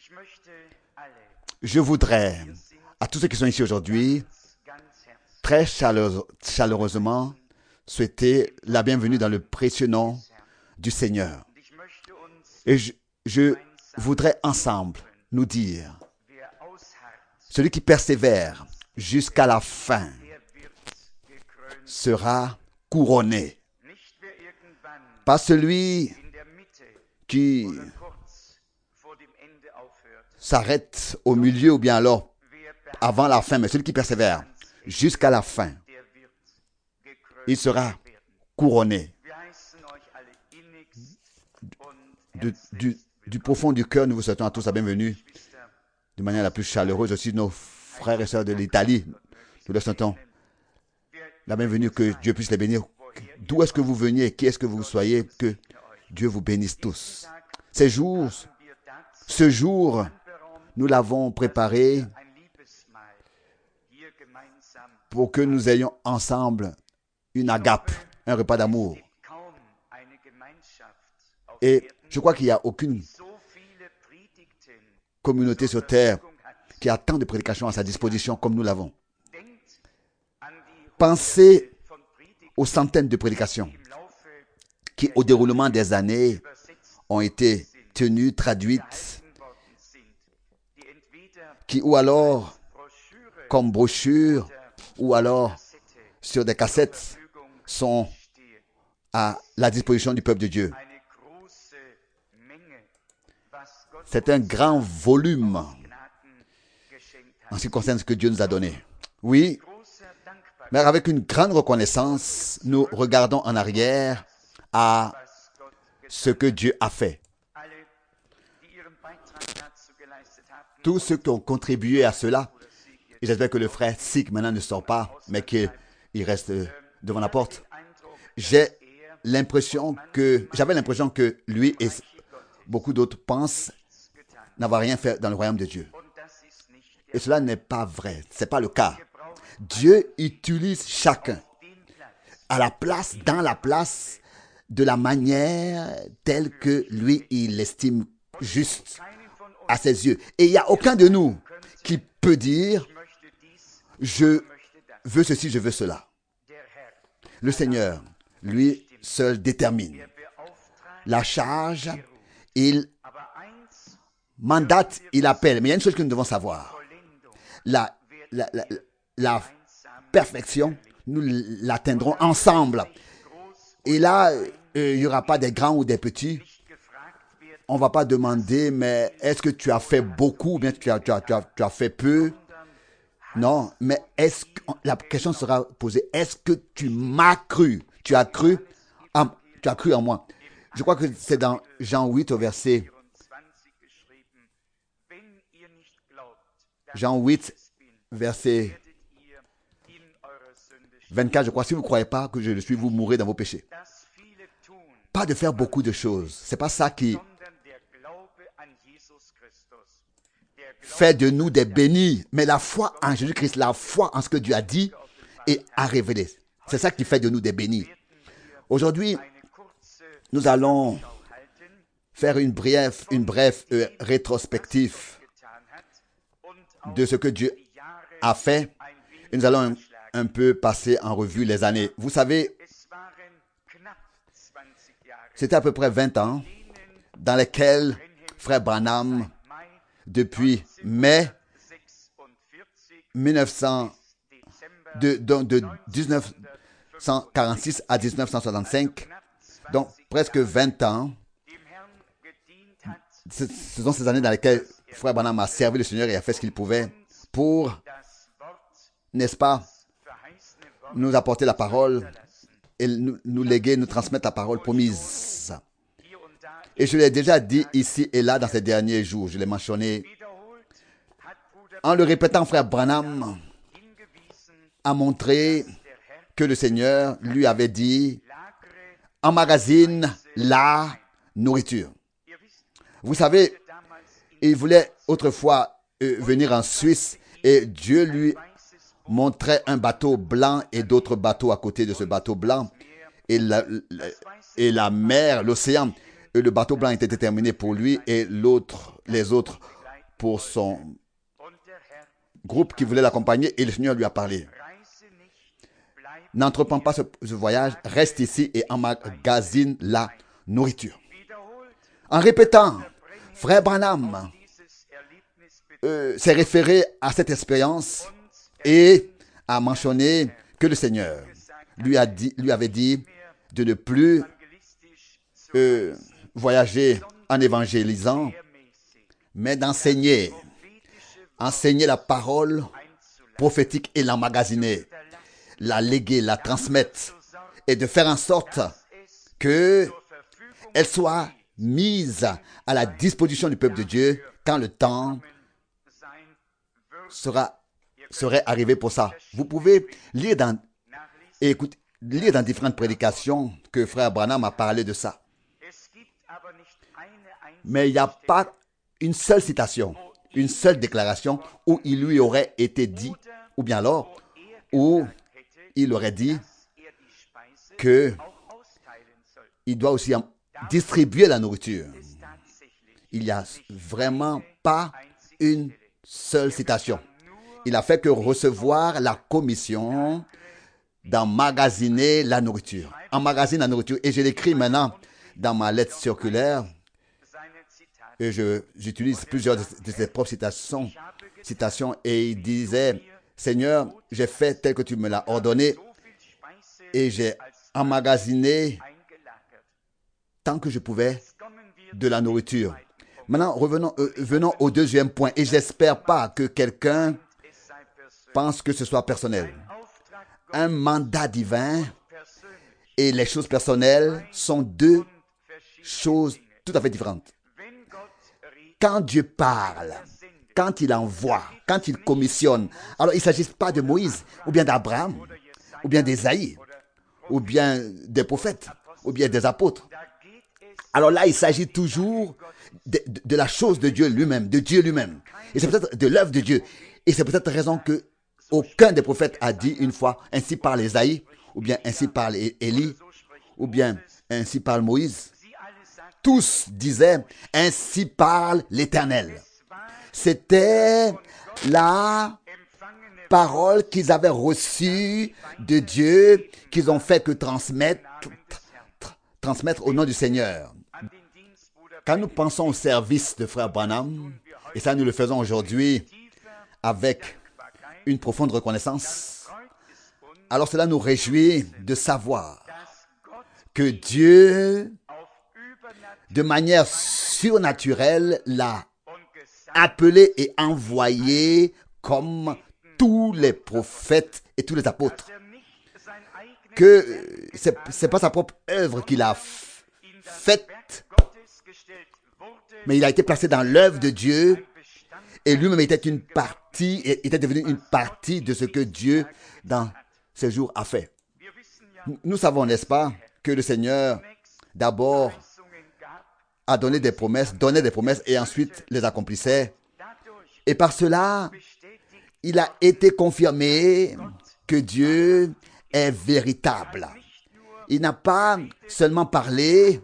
Je voudrais, à tous ceux qui sont ici aujourd'hui, très chaleureusement, souhaiter la bienvenue dans le précieux nom du Seigneur. Et je voudrais ensemble nous dire, celui qui persévère jusqu'à la fin sera couronné. Pas celui qui s'arrête au milieu ou bien alors avant la fin, mais celui qui persévère jusqu'à la fin, il sera couronné. Du profond du cœur, nous vous souhaitons à tous la bienvenue de manière la plus chaleureuse. Aussi nos frères et sœurs de l'Italie, nous leur souhaitons la bienvenue, que Dieu puisse les bénir. D'où est-ce que vous veniez, qui est-ce que vous soyez, que Dieu vous bénisse tous. Ce jour, nous l'avons préparé pour que nous ayons ensemble une agape, un repas d'amour. Et je crois qu'il n'y a aucune communauté sur terre qui a tant de prédications à sa disposition comme nous l'avons. Pensez aux centaines de prédications qui, au déroulement des années, ont été tenues, traduites, qui, ou alors, comme brochure, ou alors sur des cassettes, sont à la disposition du peuple de Dieu. C'est un grand volume en ce qui concerne ce que Dieu nous a donné. Oui, mais avec une grande reconnaissance, nous regardons en arrière à ce que Dieu a fait. Tous ceux qui ont contribué à cela, et j'espère que le frère Sik maintenant ne sort pas, mais qu'il reste devant la porte. J'avais l'impression que lui et beaucoup d'autres pensent n'avoir rien fait dans le royaume de Dieu. Et cela n'est pas vrai, ce n'est pas le cas. Dieu utilise chacun à la place, dans la place, de la manière telle que lui, il l'estime juste à ses yeux. Et il n'y a aucun de nous qui peut dire « Je veux ceci, je veux cela ». Le Seigneur, lui seul, détermine. La charge, il mandate, il appelle. Mais il y a une chose que nous devons savoir. La perfection, nous l'atteindrons ensemble. Et là, il n'y aura pas des grands ou des petits. On ne va pas demander, mais est-ce que tu as fait beaucoup ou bien tu as fait peu? Non, mais la question sera posée, est-ce que tu m'as cru? Tu as cru en moi. Je crois que c'est dans Jean 8 au verset 24, je crois. Si vous ne croyez pas que je le suis, vous mourrez dans vos péchés. Pas de faire beaucoup de choses. Ce n'est pas ça qui fait de nous des bénis. Mais la foi en Jésus-Christ, la foi en ce que Dieu a dit et a révélé. C'est ça qui fait de nous des bénis. Aujourd'hui, nous allons faire une brève rétrospective de ce que Dieu a fait. Et nous allons un peu passer en revue les années. Vous savez, c'était à peu près 20 ans dans lesquels Frère Branham, depuis mai de 1946 à 1965, donc presque 20 ans, ce sont ces années dans lesquelles Frère Branham a servi le Seigneur et a fait ce qu'il pouvait pour, n'est-ce pas, nous apporter la parole et nous léguer, nous transmettre la parole promise. Et je l'ai déjà dit ici et là dans ces derniers jours, je l'ai mentionné. En le répétant, Frère Branham a montré que le Seigneur lui avait dit « Emmagasine la nourriture ». Vous savez, il voulait autrefois venir en Suisse et Dieu lui montrait un bateau blanc et d'autres bateaux à côté de ce bateau blanc et la mer, l'océan. Et le bateau blanc était déterminé pour lui et les autres pour son groupe qui voulait l'accompagner et le Seigneur lui a parlé. N'entreprends pas ce voyage, reste ici et emmagasine la nourriture. En répétant, frère Branham s'est référé à cette expérience et a mentionné que le Seigneur lui avait dit de ne plus voyager en évangélisant, mais d'enseigner la parole prophétique et l'emmagasiner, la léguer, la transmettre et de faire en sorte qu'elle soit mise à la disposition du peuple de Dieu quand le temps serait arrivé pour ça. Vous pouvez lire dans différentes prédications que frère Branham a parlé de ça. Mais il n'y a pas une seule citation, une seule déclaration où il lui aurait été dit, ou bien alors, où il aurait dit qu'il doit aussi distribuer la nourriture. Il n'y a vraiment pas une seule citation. Il a fait que recevoir la commission d'emmagasiner la nourriture. Emmagasiner la nourriture. Et je l'écris maintenant dans ma lettre circulaire. Et j'utilise plusieurs de ses propres citations. Et il disait, Seigneur, j'ai fait tel que tu me l'as ordonné. Et j'ai emmagasiné tant que je pouvais de la nourriture. Maintenant, venons au deuxième point. Et j'espère pas que quelqu'un pense que ce soit personnel. Un mandat divin et les choses personnelles sont deux choses tout à fait différentes. Quand Dieu parle, quand il envoie, quand il commissionne, alors il ne s'agit pas de Moïse, ou bien d'Abraham, ou bien d'Ésaïe, ou bien des prophètes, ou bien des apôtres. Alors là, il s'agit toujours de la chose de Dieu lui-même, de Dieu lui-même. Et c'est peut-être de l'œuvre de Dieu. Et c'est peut-être raison que aucun des prophètes a dit une fois, ainsi parle Ésaïe, ou bien ainsi parle Élie, ou bien ainsi parle Moïse. Tous disaient, ainsi parle l'Éternel. C'était la parole qu'ils avaient reçue de Dieu, qu'ils ont fait que transmettre au nom du Seigneur. Quand nous pensons au service de frère Branham, et ça nous le faisons aujourd'hui avec une profonde reconnaissance, alors cela nous réjouit de savoir que Dieu, de manière surnaturelle, l'a appelé et envoyé comme tous les prophètes et tous les apôtres. Que ce n'est pas sa propre œuvre qu'il a faite, mais il a été placé dans l'œuvre de Dieu et lui-même était devenu une partie de ce que Dieu, dans ces jours, a fait. Nous savons, n'est-ce pas, que le Seigneur, d'abord, a donné des promesses, et ensuite les accomplissait. Et par cela, il a été confirmé que Dieu est véritable. Il n'a pas seulement parlé,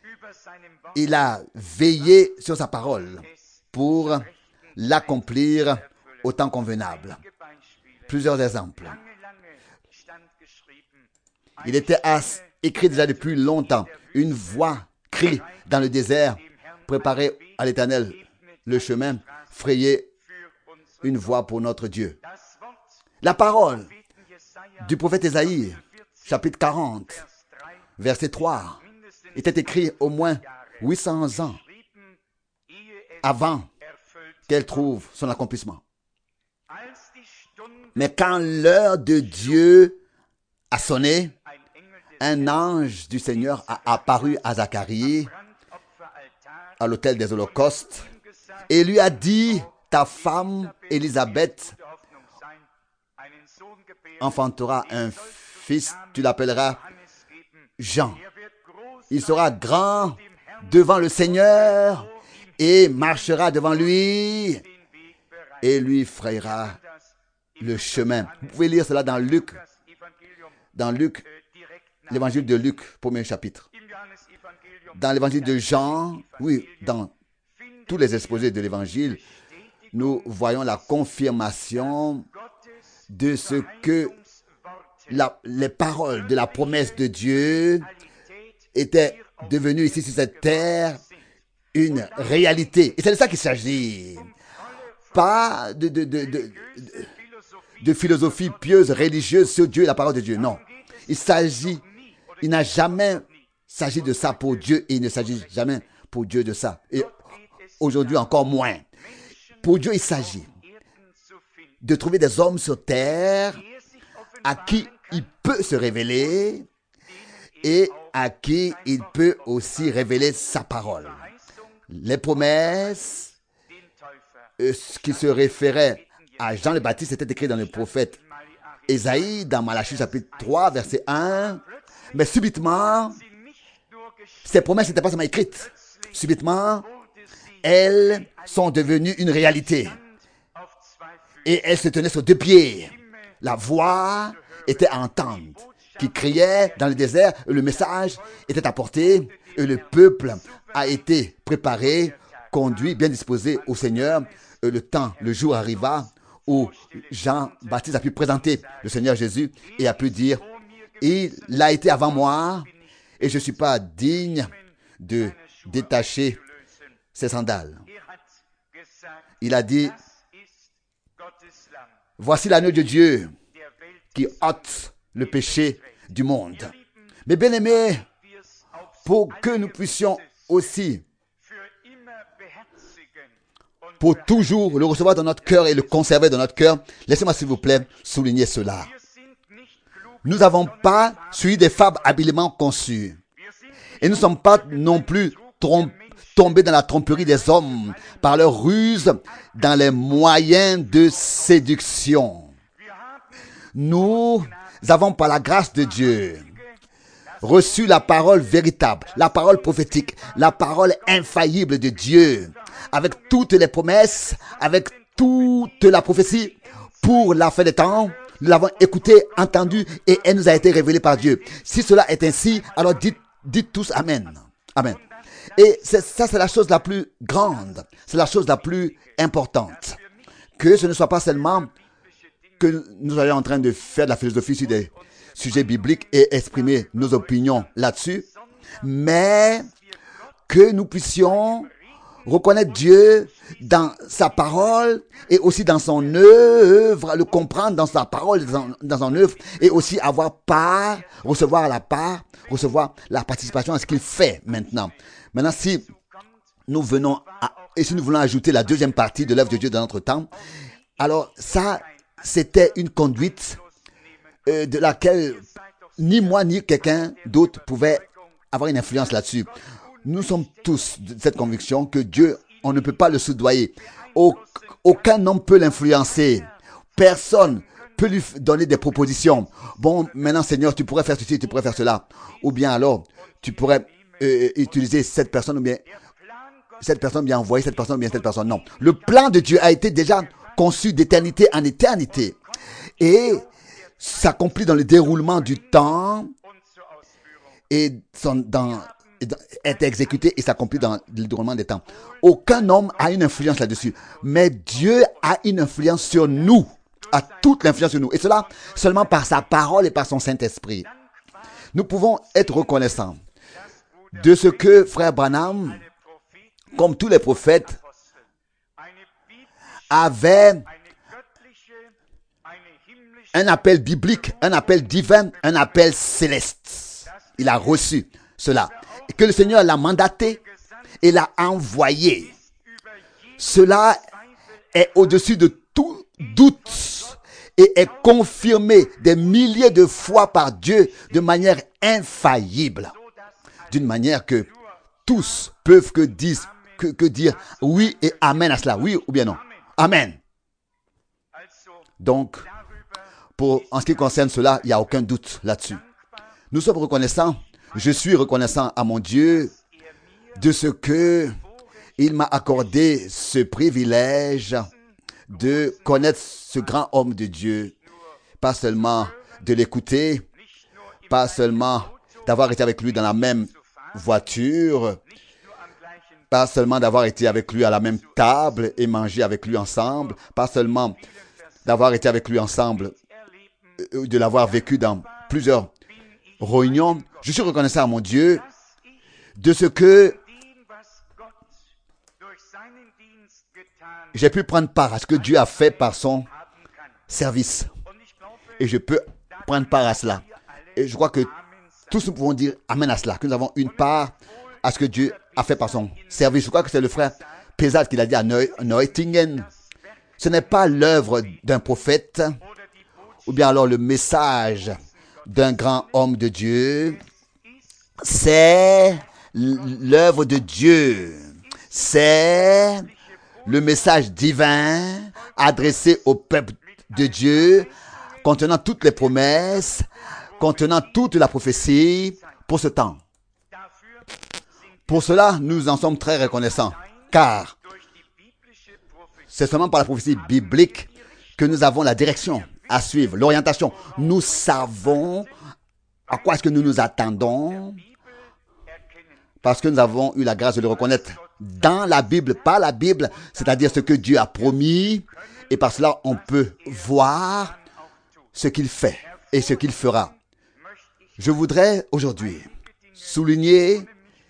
il a veillé sur sa parole pour l'accomplir au temps convenable. Plusieurs exemples. Il était écrit déjà depuis longtemps. Une voix crie dans le désert, préparez à l'Éternel le chemin, frayez une voie pour notre Dieu. La parole du prophète Ésaïe, chapitre 40, verset 3, était écrite au moins 800 ans avant qu'elle trouve son accomplissement. Mais quand l'heure de Dieu a sonné, un ange du Seigneur a apparu à Zacharie à l'autel des holocaustes et lui a dit, ta femme Élisabeth enfantera un fils, tu l'appelleras Jean. Il sera grand devant le Seigneur et marchera devant lui et lui frayera le chemin. Vous pouvez lire cela dans Luc, l'évangile de Luc, premier chapitre. Dans l'évangile de Jean, oui, dans tous les exposés de l'évangile, nous voyons la confirmation de ce que les paroles de la promesse de Dieu étaient devenues ici sur cette terre une réalité. Et c'est de ça qu'il s'agit. Pas de philosophie pieuse, religieuse sur Dieu et la parole de Dieu. Non. Il n'a jamais s'agit de ça pour Dieu et il ne s'agit jamais pour Dieu de ça. Et aujourd'hui encore moins. Pour Dieu, il s'agit de trouver des hommes sur terre à qui il peut se révéler et à qui il peut aussi révéler sa parole. Les promesses, ce qui se référait à Jean le Baptiste, était écrit dans le prophète Ésaïe, dans Malachie chapitre 3, verset 1. Mais subitement, ces promesses n'étaient pas seulement écrites. Subitement, elles sont devenues une réalité. Et elles se tenaient sur deux pieds. La voix était à entendre, qui criait dans le désert. Le message était apporté et le peuple a été préparé, conduit, bien disposé au Seigneur. Le jour arriva où Jean-Baptiste a pu présenter le Seigneur Jésus et a pu dire, il a été avant moi et je ne suis pas digne de détacher ses sandales. Il a dit, voici l'agneau de Dieu qui ôte le péché du monde. Mais bien aimés, pour que nous puissions aussi, pour toujours le recevoir dans notre cœur et le conserver dans notre cœur, laissez-moi s'il vous plaît souligner cela. Nous n'avons pas suivi des fables habilement conçues. Et nous ne sommes pas non plus tombés dans la tromperie des hommes par leur ruse dans les moyens de séduction. Nous avons par la grâce de Dieu reçu la parole véritable, la parole prophétique, la parole infaillible de Dieu, avec toutes les promesses, avec toute la prophétie pour la fin des temps. Nous l'avons écoutée, entendue et elle nous a été révélée par Dieu. Si cela est ainsi, alors dites tous Amen. Amen. Et ça, c'est la chose la plus grande, c'est la chose la plus importante. Que ce ne soit pas seulement que nous soyons en train de faire de la philosophie sur des sujets bibliques et exprimer nos opinions là-dessus, mais que nous puissions reconnaître Dieu dans sa parole et aussi dans son œuvre, le comprendre dans sa parole, dans son œuvre, et aussi avoir part, recevoir la participation à ce qu'il fait maintenant. Maintenant, si nous voulons ajouter la deuxième partie de l'œuvre de Dieu dans notre temps, alors ça, c'était une conduite de laquelle ni moi ni quelqu'un d'autre pouvait avoir une influence là-dessus. Nous sommes tous de cette conviction que Dieu, on ne peut pas le soudoyer. Aucun homme peut l'influencer. Personne peut lui donner des propositions. Bon, maintenant Seigneur, tu pourrais faire ceci, tu pourrais faire cela. Ou bien alors, tu pourrais utiliser cette personne ou bien envoyer cette personne ou bien cette personne. Non. Le plan de Dieu a été déjà conçu d'éternité en éternité. Et s'accomplit dans le déroulement du temps et est exécuté et s'accomplit dans le déroulement des temps. Aucun homme a une influence là-dessus. Mais Dieu a une influence sur nous, a toute l'influence sur nous. Et cela seulement par sa parole et par son Saint-Esprit. Nous pouvons être reconnaissants de ce que frère Branham, comme tous les prophètes, avait un appel biblique, un appel divin, un appel céleste. Il a reçu cela. Et que le Seigneur l'a mandaté et l'a envoyé. Cela est au-dessus de tout doute et est confirmé des milliers de fois par Dieu de manière infaillible. D'une manière que tous peuvent que dire oui et amen à cela. Oui ou bien non. Amen. Donc, en ce qui concerne cela, il n'y a aucun doute là-dessus. Nous sommes reconnaissants. Je suis reconnaissant à mon Dieu de ce que il m'a accordé ce privilège de connaître ce grand homme de Dieu. Pas seulement de l'écouter, pas seulement d'avoir été avec lui dans la même voiture, Pas seulement d'avoir été avec lui à la même table et manger avec lui ensemble, pas seulement d'avoir été avec lui ensemble, de l'avoir vécu dans plusieurs réunions. Je suis reconnaissant à mon Dieu de ce que j'ai pu prendre part à ce que Dieu a fait par son service. Et je peux prendre part à cela. Et je crois que tous nous pouvons dire amen à cela, que nous avons une part à ce que Dieu a fait par son service. Je crois que c'est le frère Pézat qui l'a dit à Neutingen. Ce n'est pas l'œuvre d'un prophète ou bien alors le message d'un grand homme de Dieu. C'est l'œuvre de Dieu. C'est le message divin adressé au peuple de Dieu, contenant toutes les promesses, contenant toute la prophétie pour ce temps. Pour cela, nous en sommes très reconnaissants, car c'est seulement par la prophétie biblique que nous avons la direction à suivre, l'orientation. Nous savons à quoi est-ce que nous nous attendons, parce que nous avons eu la grâce de le reconnaître dans la Bible, par la Bible, c'est-à-dire ce que Dieu a promis, et par cela, on peut voir ce qu'il fait et ce qu'il fera. Je voudrais aujourd'hui souligner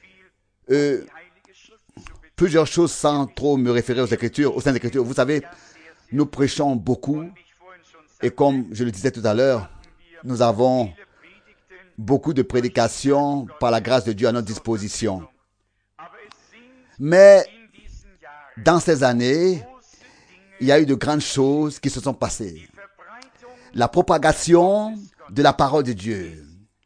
plusieurs choses sans trop me référer aux Écritures, aux Saintes Écritures. Vous savez, nous prêchons beaucoup et comme je le disais tout à l'heure, nous avons beaucoup de prédications par la grâce de Dieu à notre disposition. Mais dans ces années, il y a eu de grandes choses qui se sont passées. La propagation de la parole de Dieu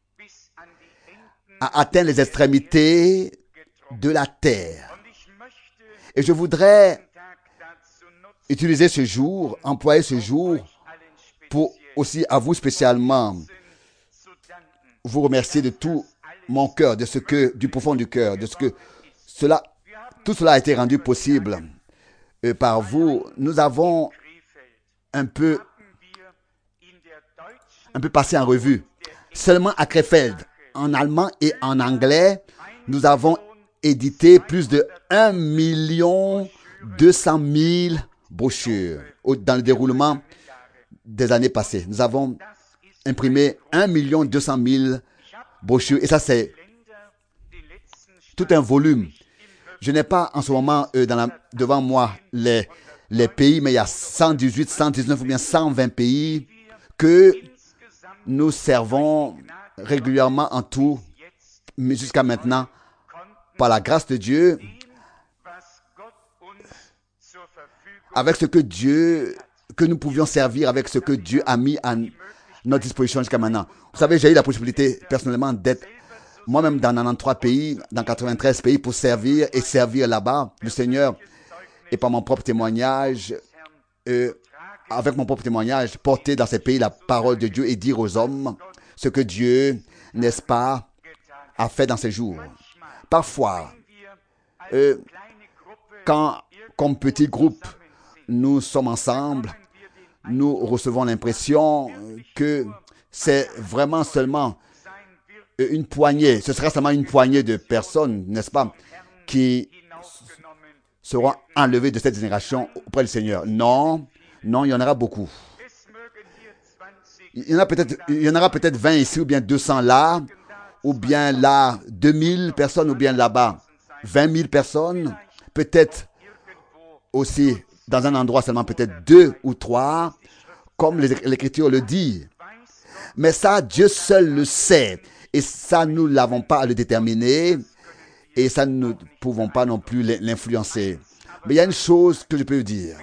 a atteint les extrémités de la terre. Et je voudrais utiliser ce jour, employer ce jour pour aussi à vous spécialement vous remercier de tout mon cœur, de ce que, du profond du cœur, de ce que tout cela a été rendu possible par vous. Nous avons un peu passé en revue. Seulement à Krefeld, en allemand et en anglais, nous avons édité plus de 1 200 000 brochures dans le déroulement des années passées. Nous avons imprimé 1 200 000 brochures et ça c'est tout un volume. Je n'ai pas en ce moment devant moi les pays, mais il y a 118, 119 ou bien 120 pays que nous servons régulièrement en tout, mais jusqu'à maintenant, par la grâce de Dieu, avec ce que nous pouvions servir, avec ce que Dieu a mis à notre disposition jusqu'à maintenant. Vous savez, j'ai eu la possibilité personnellement d'être moi-même dans 93 pays, dans 93 pays pour servir et servir là-bas le Seigneur. Et par mon propre témoignage, avec mon propre témoignage, porter dans ces pays la parole de Dieu et dire aux hommes ce que Dieu, n'est-ce pas, a fait dans ces jours. Parfois, quand, comme petit groupe, nous sommes ensemble, nous recevons l'impression que c'est vraiment seulement une poignée, ce sera seulement une poignée de personnes, n'est-ce pas, qui seront enlevées de cette génération auprès du Seigneur. Non, il y en aura beaucoup. Il y en aura peut-être 20 ici, ou bien 200 là, ou bien là, 2000 personnes, ou bien là-bas, 20 000 personnes, peut-être aussi dans un endroit seulement, peut-être 2 ou 3, comme l'Écriture le dit. Mais ça, Dieu seul le sait. Et ça, nous ne l'avons pas à le déterminer. Et ça, nous ne pouvons pas non plus l'influencer. Mais il y a une chose que je peux dire.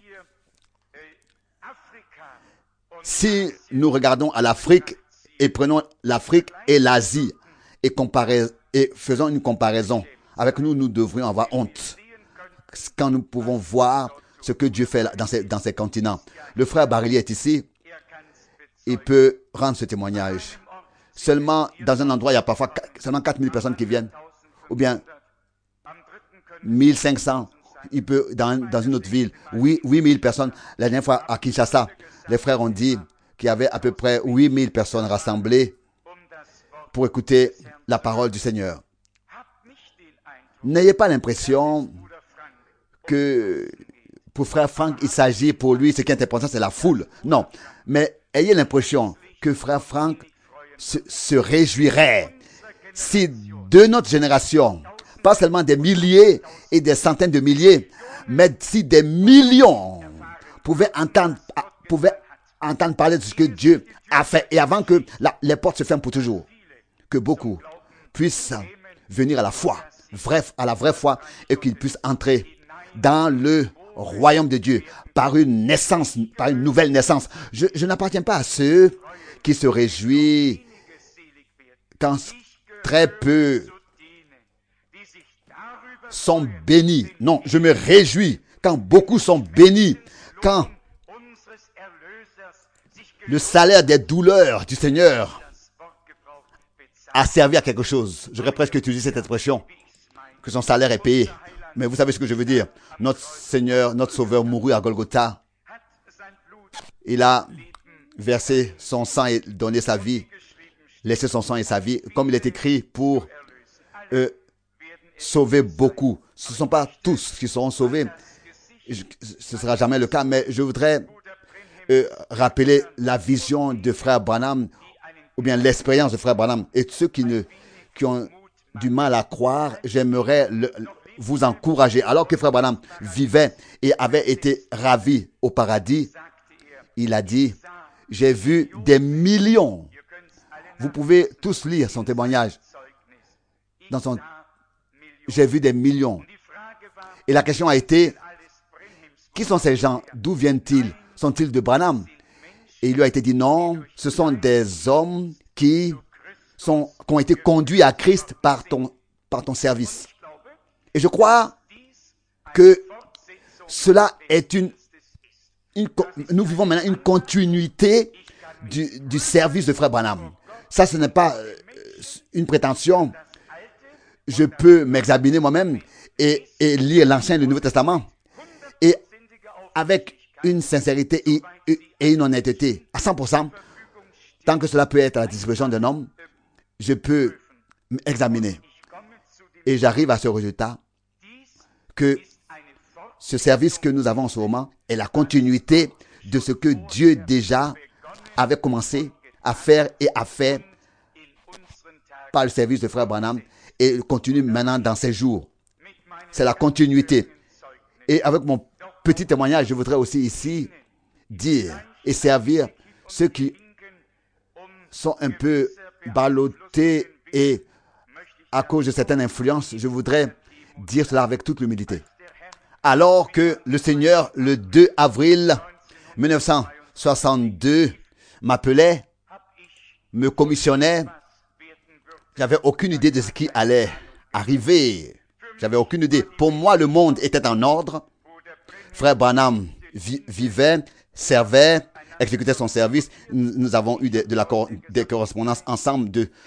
Si nous regardons à l'Afrique et prenons l'Afrique et l'Asie et faisons une comparaison, avec nous, nous devrions avoir honte. Quand nous pouvons voir ce que Dieu fait dans ces continents. Le frère Barilli est ici. Il peut rendre ce témoignage. Seulement, dans un endroit, il y a parfois seulement 4000 personnes qui viennent. Ou bien 1500. Il peut, dans une autre ville, 8000 personnes. La dernière fois, à Kinshasa, les frères ont dit qu'il y avait à peu près 8000 personnes rassemblées pour écouter la parole du Seigneur. N'ayez pas l'impression que pour frère Franck, il s'agit pour lui, ce qui est important, c'est la foule. Non, mais ayez l'impression que frère Franck se réjouirait si de notre génération, pas seulement des milliers et des centaines de milliers, mais si des millions pouvaient entendre parler de ce que Dieu a fait et avant que les portes se ferment pour toujours, que beaucoup puissent venir à la foi, à la vraie foi, et qu'ils puissent entrer dans le royaume de Dieu par une naissance, par une nouvelle naissance. Je n'appartiens pas à ceux qui se réjouissent quand très peu sont bénis. Non, je me réjouis quand beaucoup sont bénis, quand le salaire des douleurs du Seigneur a servi à quelque chose. J'aurais presque utilisé cette expression, que son salaire est payé. Mais vous savez ce que je veux dire. Notre Seigneur, notre Sauveur mourut à Golgotha. Il a versé son sang et donné sa vie, laissé son sang et sa vie, comme il est écrit, pour sauver beaucoup. Ce ne sont pas tous qui seront sauvés. Ce ne sera jamais le cas, mais je voudrais rappeler la vision de frère Branham, ou bien l'expérience de frère Branham. Et ceux qui ont du mal à croire, j'aimerais vous encourager. Alors que frère Branham vivait et avait été ravi au paradis, il a dit, j'ai vu des millions. Vous pouvez tous lire son témoignage. J'ai vu des millions. Et la question a été, qui sont ces gens? D'où viennent-ils? Sont-ils de Branham? Et il lui a été dit non, ce sont des hommes qui ont été conduits à Christ par ton service. Et je crois que cela est nous vivons maintenant une continuité du service de frère Branham. Ça, ce n'est pas une prétention. Je peux m'examiner moi-même et lire l'Ancien et le Nouveau Testament. Et avec une sincérité et une honnêteté à 100%, tant que cela peut être à la disposition d'un homme, je peux m'examiner. Et j'arrive à ce résultat que ce service que nous avons en ce moment est la continuité de ce que Dieu déjà avait commencé à faire et a fait par le service de frère Branham et continue maintenant dans ces jours. C'est la continuité. Et avec mon petit témoignage, je voudrais aussi ici dire et servir ceux qui sont un peu ballottés et à cause de certaines influences, je voudrais dire cela avec toute l'humilité. Alors que le Seigneur, le 2 avril 1962, m'appelait, me commissionnait, j'avais aucune idée de ce qui allait arriver. J'avais aucune idée. Pour moi, le monde était en ordre. Frère Branham vivait, servait, exécutait son service. Nous avons eu des correspondances ensemble.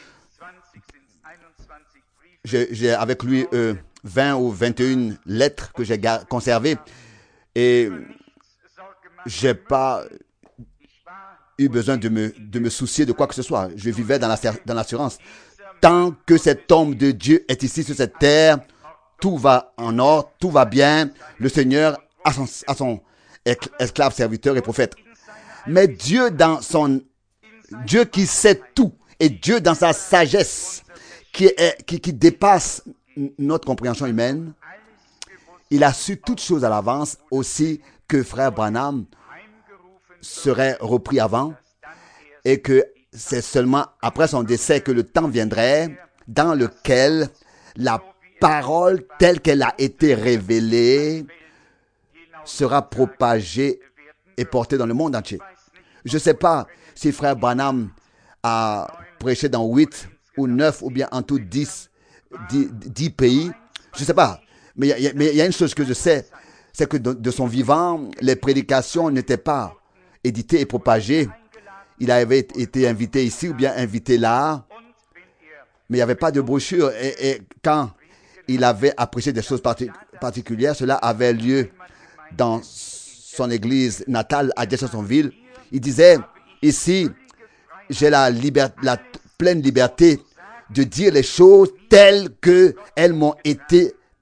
J'ai avec lui 20 ou 21 lettres que j'ai conservées. Et je n'ai pas eu besoin de me soucier de quoi que ce soit. Je vivais dans l'assurance. Tant que cet homme de Dieu est ici sur cette terre, tout va en ordre, tout va bien. Le Seigneur a son esclave, serviteur et prophète. Mais Dieu qui sait tout, et Dieu dans sa sagesse qui dépasse notre compréhension humaine, il a su toutes choses à l'avance, aussi que frère Branham serait repris avant et que c'est seulement après son décès que le temps viendrait dans lequel la parole telle qu'elle a été révélée sera propagée et portée dans le monde entier. Je ne sais pas si frère Branham a prêché dans 8 ou 9 ou bien en tout 10 pays. Je ne sais pas. Mais il y a une chose que je sais, c'est que de son vivant, les prédications n'étaient pas éditées et propagées. Il avait été invité ici ou bien invité là, mais il n'y avait pas de brochure. Et quand il avait apprécié des choses particulières, cela avait lieu dans son église natale à Jeffersonville. Il disait, ici, j'ai la pleine liberté de dire les choses telles qu'elles m'ont été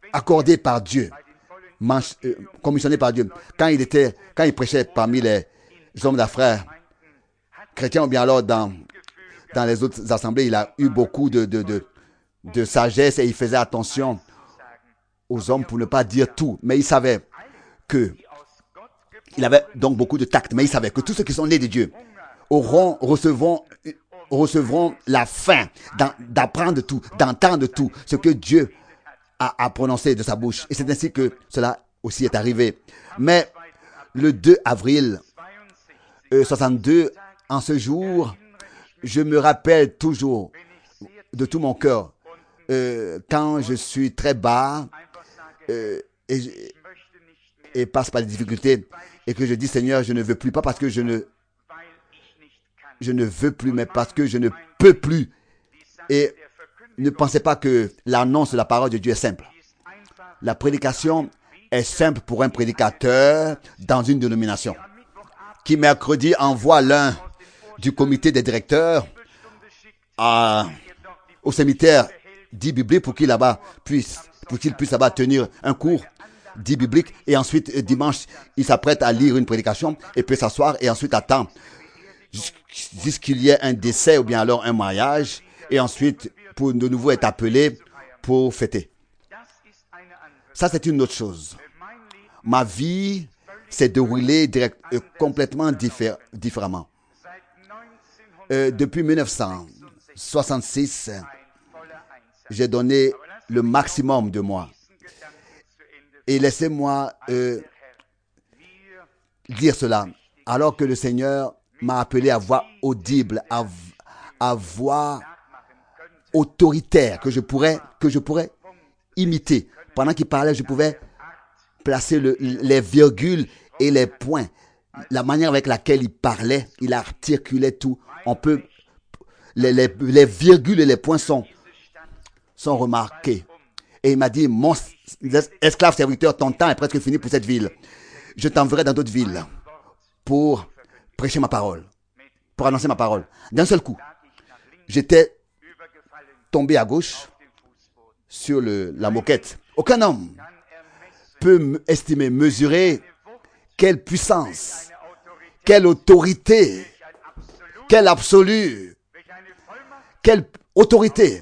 accordé par Dieu, commissionné par Dieu. Quand il prêchait parmi les hommes d'affaires chrétiens ou bien alors dans les autres assemblées, il a eu beaucoup de sagesse et il faisait attention aux hommes pour ne pas dire tout. Mais il savait que, il avait donc beaucoup de tact, mais il savait que tous ceux qui sont nés de Dieu recevront la faim d'apprendre tout, d'entendre tout ce que Dieu a prononcé de sa bouche. Et c'est ainsi que cela aussi est arrivé. Mais le 2 avril 62, en ce jour, je me rappelle toujours de tout mon cœur quand je suis très bas et passe par des difficultés et que je dis Seigneur, je ne veux plus, pas parce que je ne veux plus, mais parce que je ne peux plus. Et ne pensez pas que l'annonce de la parole de Dieu est simple. La prédication est simple pour un prédicateur dans une dénomination qui mercredi envoie l'un du comité des directeurs au séminaire dit biblique pour qu'il puisse là-bas tenir un cours dit biblique et ensuite dimanche il s'apprête à lire une prédication et peut s'asseoir et ensuite attend jusqu'il y ait un décès ou bien alors un mariage et ensuite pour de nouveau être appelé pour fêter. Ça c'est une autre chose. Ma vie s'est déroulée complètement différemment. Depuis 1966, j'ai donné le maximum de moi. Et laissez-moi dire cela. Alors que le Seigneur m'a appelé à voix audible, à voix autoritaire, que je pourrais imiter. Pendant qu'il parlait, je pouvais placer les virgules et les points. La manière avec laquelle il parlait, il articulait tout. On peut, les virgules et les points sont remarqués. Et il m'a dit, mon esclave serviteur, ton temps est presque fini pour cette ville. Je t'enverrai dans d'autres villes pour prêcher ma parole, pour annoncer ma parole. D'un seul coup, j'étais tombé à gauche sur la moquette. Aucun homme peut estimer, mesurer quelle puissance, quelle autorité, quel absolu, quelle autorité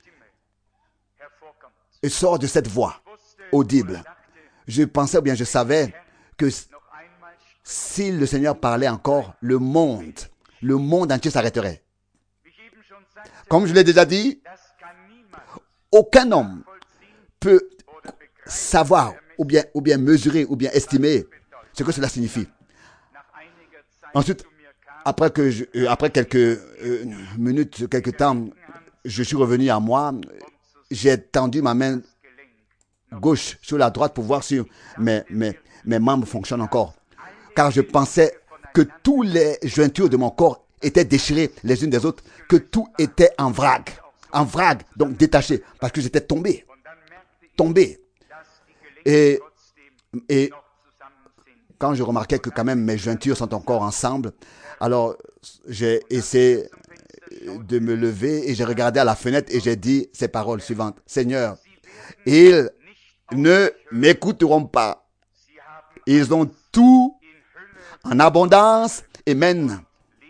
sort de cette voix audible. Je pensais ou bien je savais que si le Seigneur parlait encore, le monde entier s'arrêterait. Comme je l'ai déjà dit, aucun homme peut savoir ou bien mesurer ou bien estimer ce que cela signifie. Ensuite, après quelques minutes, quelques temps, je suis revenu à moi. J'ai tendu ma main gauche sur la droite pour voir si mes membres fonctionnent encore. Car je pensais que tous les jointures de mon corps étaient déchirées les unes des autres, que tout était en vrac, donc détaché, parce que j'étais tombé. Et quand je remarquais que quand même mes jointures sont encore ensemble, alors j'ai essayé de me lever et j'ai regardé à la fenêtre et j'ai dit ces paroles suivantes. Seigneur, ils ne m'écouteront pas. Ils ont tout en abondance et mènent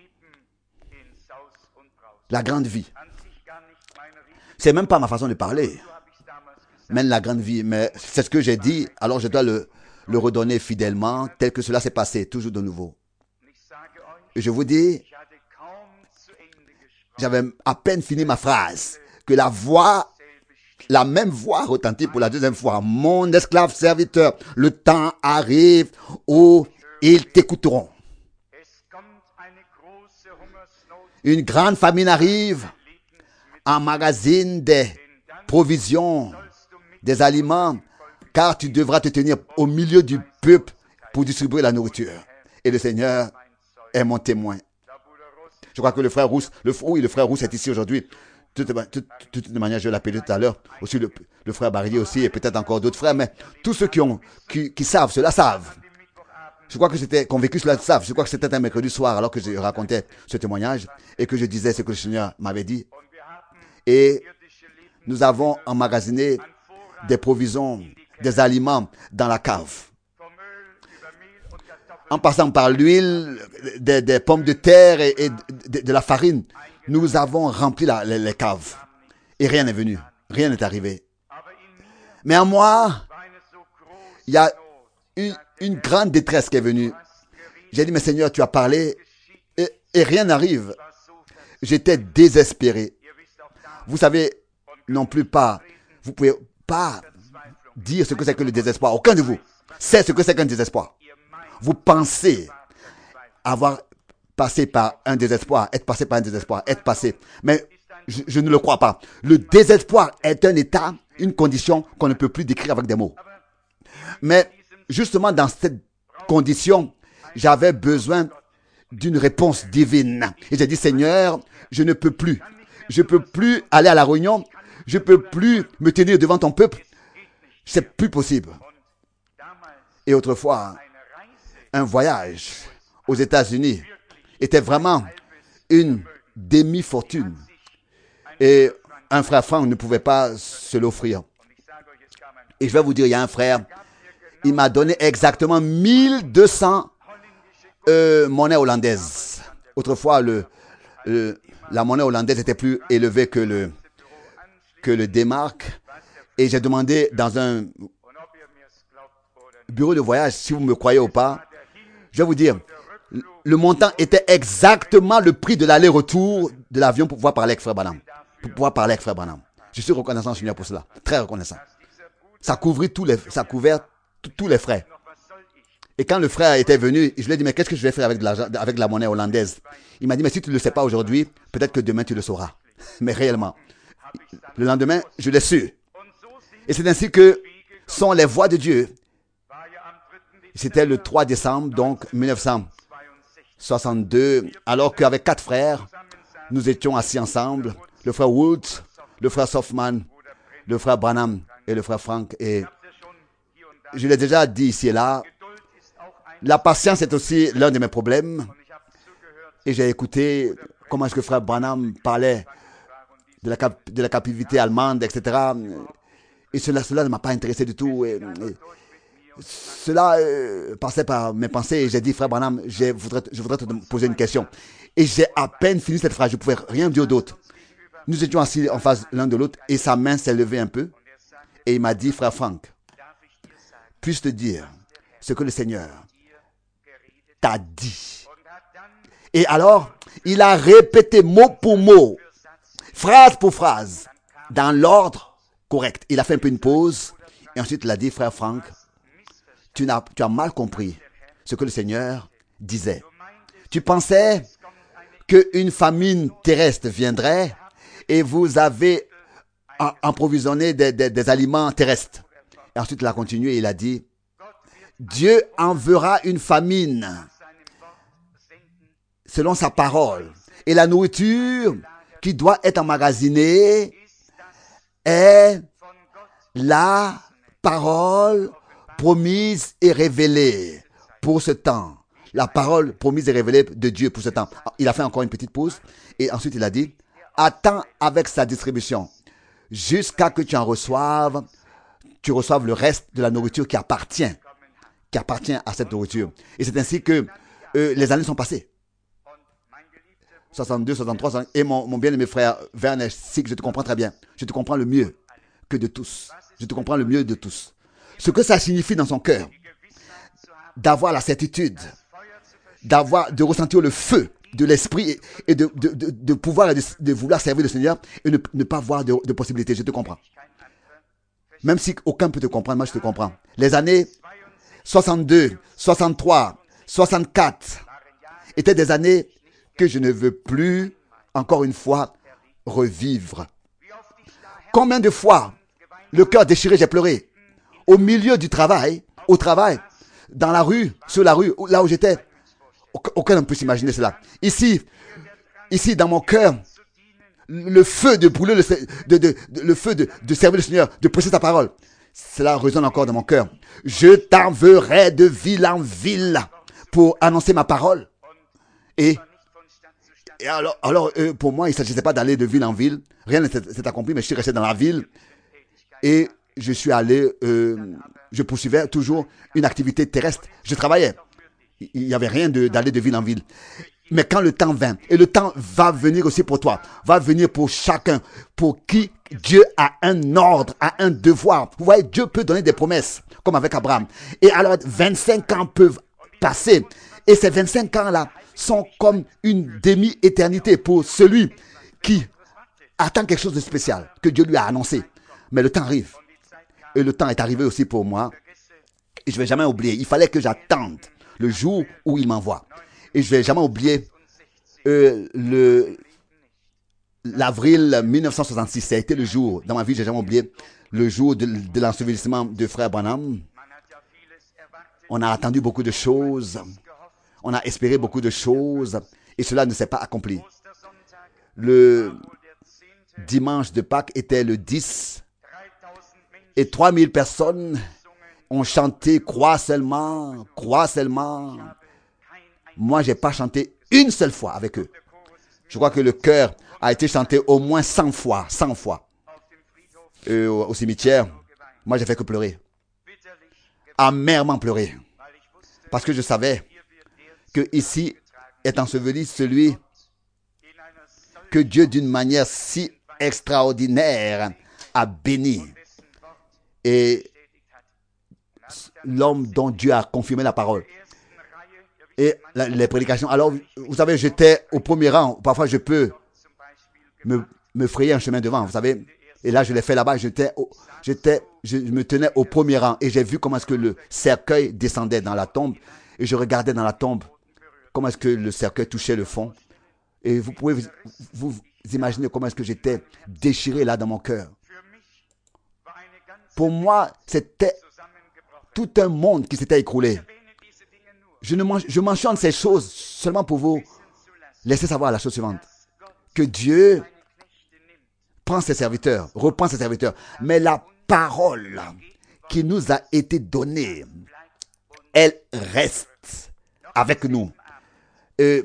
la grande vie. C'est même pas ma façon de parler. Mène la grande vie, mais c'est ce que j'ai dit, alors je dois le redonner fidèlement, tel que cela s'est passé, toujours de nouveau. Et je vous dis, j'avais à peine fini ma phrase, que la même voix retentit pour la deuxième fois. Mon esclave serviteur, le temps arrive où ils t'écouteront. Une grande famine arrive, emmagasine des provisions, des aliments, car tu devras te tenir au milieu du peuple pour distribuer la nourriture. Et le Seigneur est mon témoin. Je crois que le frère Rousse, le frère Rousse est ici aujourd'hui. De toute manière, je vais l'appeler tout à l'heure. Aussi le frère Barrier aussi, et peut-être encore d'autres frères, mais tous ceux qui savent, cela savent. Je crois que c'était convaincu, cela savent. Je crois que c'était un mercredi soir, alors que je racontais ce témoignage, et que je disais ce que le Seigneur m'avait dit. Et nous avons emmagasiné des provisions, des aliments dans la cave. En passant par l'huile, des pommes de terre et de la farine, nous avons rempli les caves. Et rien n'est venu, rien n'est arrivé. Mais en moi, il y a une grande détresse qui est venue. J'ai dit, mais Seigneur, tu as parlé et rien n'arrive. J'étais désespéré. Vous savez non plus pas, vous ne pouvez pas dire ce que c'est que le désespoir. Aucun de vous sait ce que c'est qu'un désespoir. Vous pensez avoir passé par un désespoir, être passé par un désespoir, être passé. Mais je ne le crois pas. Le désespoir est un état, une condition qu'on ne peut plus décrire avec des mots. Mais justement dans cette condition, j'avais besoin d'une réponse divine. Et j'ai dit, Seigneur, je ne peux plus. Je ne peux plus aller à la réunion. Je ne peux plus me tenir devant ton peuple. C'est plus possible. Et autrefois, un voyage aux États-Unis était vraiment une demi-fortune. Et un frère Franck ne pouvait pas se l'offrir. Et je vais vous dire, il y a un frère, il m'a donné exactement 1200 monnaies hollandaises. Autrefois, la monnaie hollandaise était plus élevée que le D-mark. Et j'ai demandé dans un bureau de voyage, si vous me croyez ou pas, je vais vous dire, le montant était exactement le prix de l'aller-retour de l'avion pour pouvoir parler avec Frère Branham. Je suis reconnaissant, Seigneur, pour cela. Très reconnaissant. Ça couvrait tous les frais. Et quand le frère était venu, je lui ai dit, mais qu'est-ce que je vais faire avec la monnaie hollandaise? Il m'a dit, mais si tu ne le sais pas aujourd'hui, peut-être que demain tu le sauras. Mais réellement, le lendemain, je l'ai su. Et c'est ainsi que sont les voies de Dieu. C'était le 3 décembre, donc 1962, alors qu'avec 4 frères, nous étions assis ensemble, le frère Woods, le frère Softman, le frère Branham et le frère Frank. Et je l'ai déjà dit ici et là, la patience est aussi l'un de mes problèmes. Et j'ai écouté comment est-ce que frère Branham parlait de la captivité allemande, etc. Et cela ne m'a pas intéressé du tout. Cela passait par mes pensées et j'ai dit, frère Branham, je voudrais te poser une question. Et j'ai à peine fini cette phrase, je ne pouvais rien dire d'autre. Nous étions assis en face l'un de l'autre et sa main s'est levée un peu et il m'a dit, frère Frank, puis-je te dire ce que le Seigneur t'a dit? Et alors, il a répété mot pour mot, phrase pour phrase, dans l'ordre correct. Il a fait un peu une pause et ensuite il a dit, frère Frank, tu as mal compris ce que le Seigneur disait. Tu pensais qu'une famine terrestre viendrait et vous avez approvisionné des aliments terrestres. Et ensuite, il a continué et il a dit, Dieu enverra une famine selon sa parole. Et la nourriture qui doit être emmagasinée est la parole promise et révélée pour ce temps. La parole promise et révélée de Dieu pour ce temps. Il a fait encore une petite pause et ensuite il a dit, attends avec sa distribution jusqu'à que tu reçoives le reste de la nourriture qui appartient à cette nourriture. Et c'est ainsi que les années sont passées. 62, 63, et mon bien-aimé frère Werner Sick, je te comprends très bien. Je te comprends le mieux que de tous. Je te comprends le mieux de tous. Ce que ça signifie dans son cœur, d'avoir la certitude, de ressentir le feu de l'esprit et de pouvoir et de vouloir servir le Seigneur et ne pas voir de possibilités. Je te comprends. Même si aucun ne peut te comprendre, moi je te comprends. Les années 62, 63, 64 étaient des années que je ne veux plus, encore une fois, revivre. Combien de fois, le cœur déchiré, j'ai pleuré. Au milieu du travail, au travail, dans la rue, sur la rue, là où j'étais. Aucun ne peut s'imaginer cela. Ici, dans mon cœur, le feu de brûler, le feu de servir le Seigneur, de prêcher sa parole. Cela résonne encore dans mon cœur. Je t'enverrai de ville en ville pour annoncer ma parole. Et alors pour moi, il ne s'agissait pas d'aller de ville en ville. Rien ne s'est accompli, mais je suis resté dans la ville. Et je suis allé, je poursuivais toujours une activité terrestre. Je travaillais. Il n'y avait rien d'aller de ville en ville. Mais quand le temps vint, et le temps va venir aussi pour toi, va venir pour chacun, pour qui Dieu a un ordre, a un devoir. Vous voyez, Dieu peut donner des promesses, comme avec Abraham. Et alors, 25 ans peuvent passer. Et ces 25 ans-là sont comme une demi-éternité pour celui qui attend quelque chose de spécial, que Dieu lui a annoncé. Mais le temps arrive. Et le temps est arrivé aussi pour moi. Et je ne vais jamais oublier. Il fallait que j'attende le jour où il m'envoie. Et je ne vais jamais oublier l'avril 1966. Ça a été le jour, dans ma vie, je n'ai jamais oublié, le jour de l'ensevelissement de frère Branham. On a attendu beaucoup de choses. On a espéré beaucoup de choses. Et cela ne s'est pas accompli. Le dimanche de Pâques était le 10. Et 3000 personnes ont chanté « Crois seulement, crois seulement ». Moi, je n'ai pas chanté une seule fois avec eux. Je crois que le chœur a été chanté au moins 100 fois, 100 fois. Au cimetière, moi, j'ai fait que pleurer. Amèrement pleurer. Parce que je savais que ici est enseveli celui que Dieu, d'une manière si extraordinaire, a béni. Et l'homme dont Dieu a confirmé la parole. Et les prédications. Alors, vous savez, j'étais au premier rang. Parfois, je peux me frayer un chemin devant, vous savez. Et là, je l'ai fait là-bas. Je me tenais au premier rang. Et j'ai vu comment est-ce que le cercueil descendait dans la tombe. Et je regardais dans la tombe comment est-ce que le cercueil touchait le fond. Et vous pouvez vous imaginer comment est-ce que j'étais déchiré là dans mon cœur. Pour moi, c'était tout un monde qui s'était écroulé. Je mentionne ces choses seulement pour vous laisser savoir la chose suivante. Que Dieu prend ses serviteurs, reprend ses serviteurs. Mais la parole qui nous a été donnée, elle reste avec nous. Et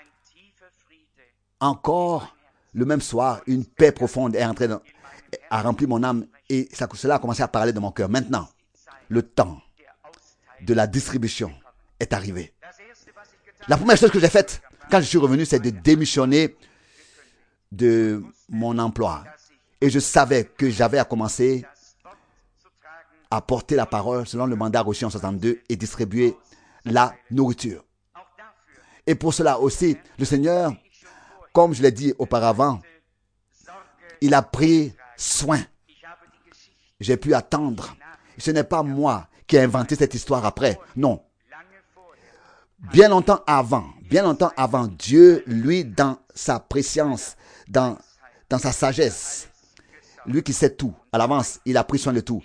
encore, le même soir, une paix profonde est entrée a rempli mon âme et cela a commencé à parler de mon cœur. Maintenant, le temps de la distribution est arrivé. La première chose que j'ai faite quand je suis revenu, c'est de démissionner de mon emploi. Et je savais que j'avais à commencer à porter la parole selon le mandat reçu en 62 et distribuer la nourriture. Et pour cela aussi, le Seigneur, comme je l'ai dit auparavant, il a pris soin. J'ai pu attendre. Ce n'est pas moi qui ai inventé cette histoire après. Non. Bien longtemps avant, Dieu, lui, dans sa préscience, dans sa sagesse, lui qui sait tout, à l'avance, il a pris soin de tout.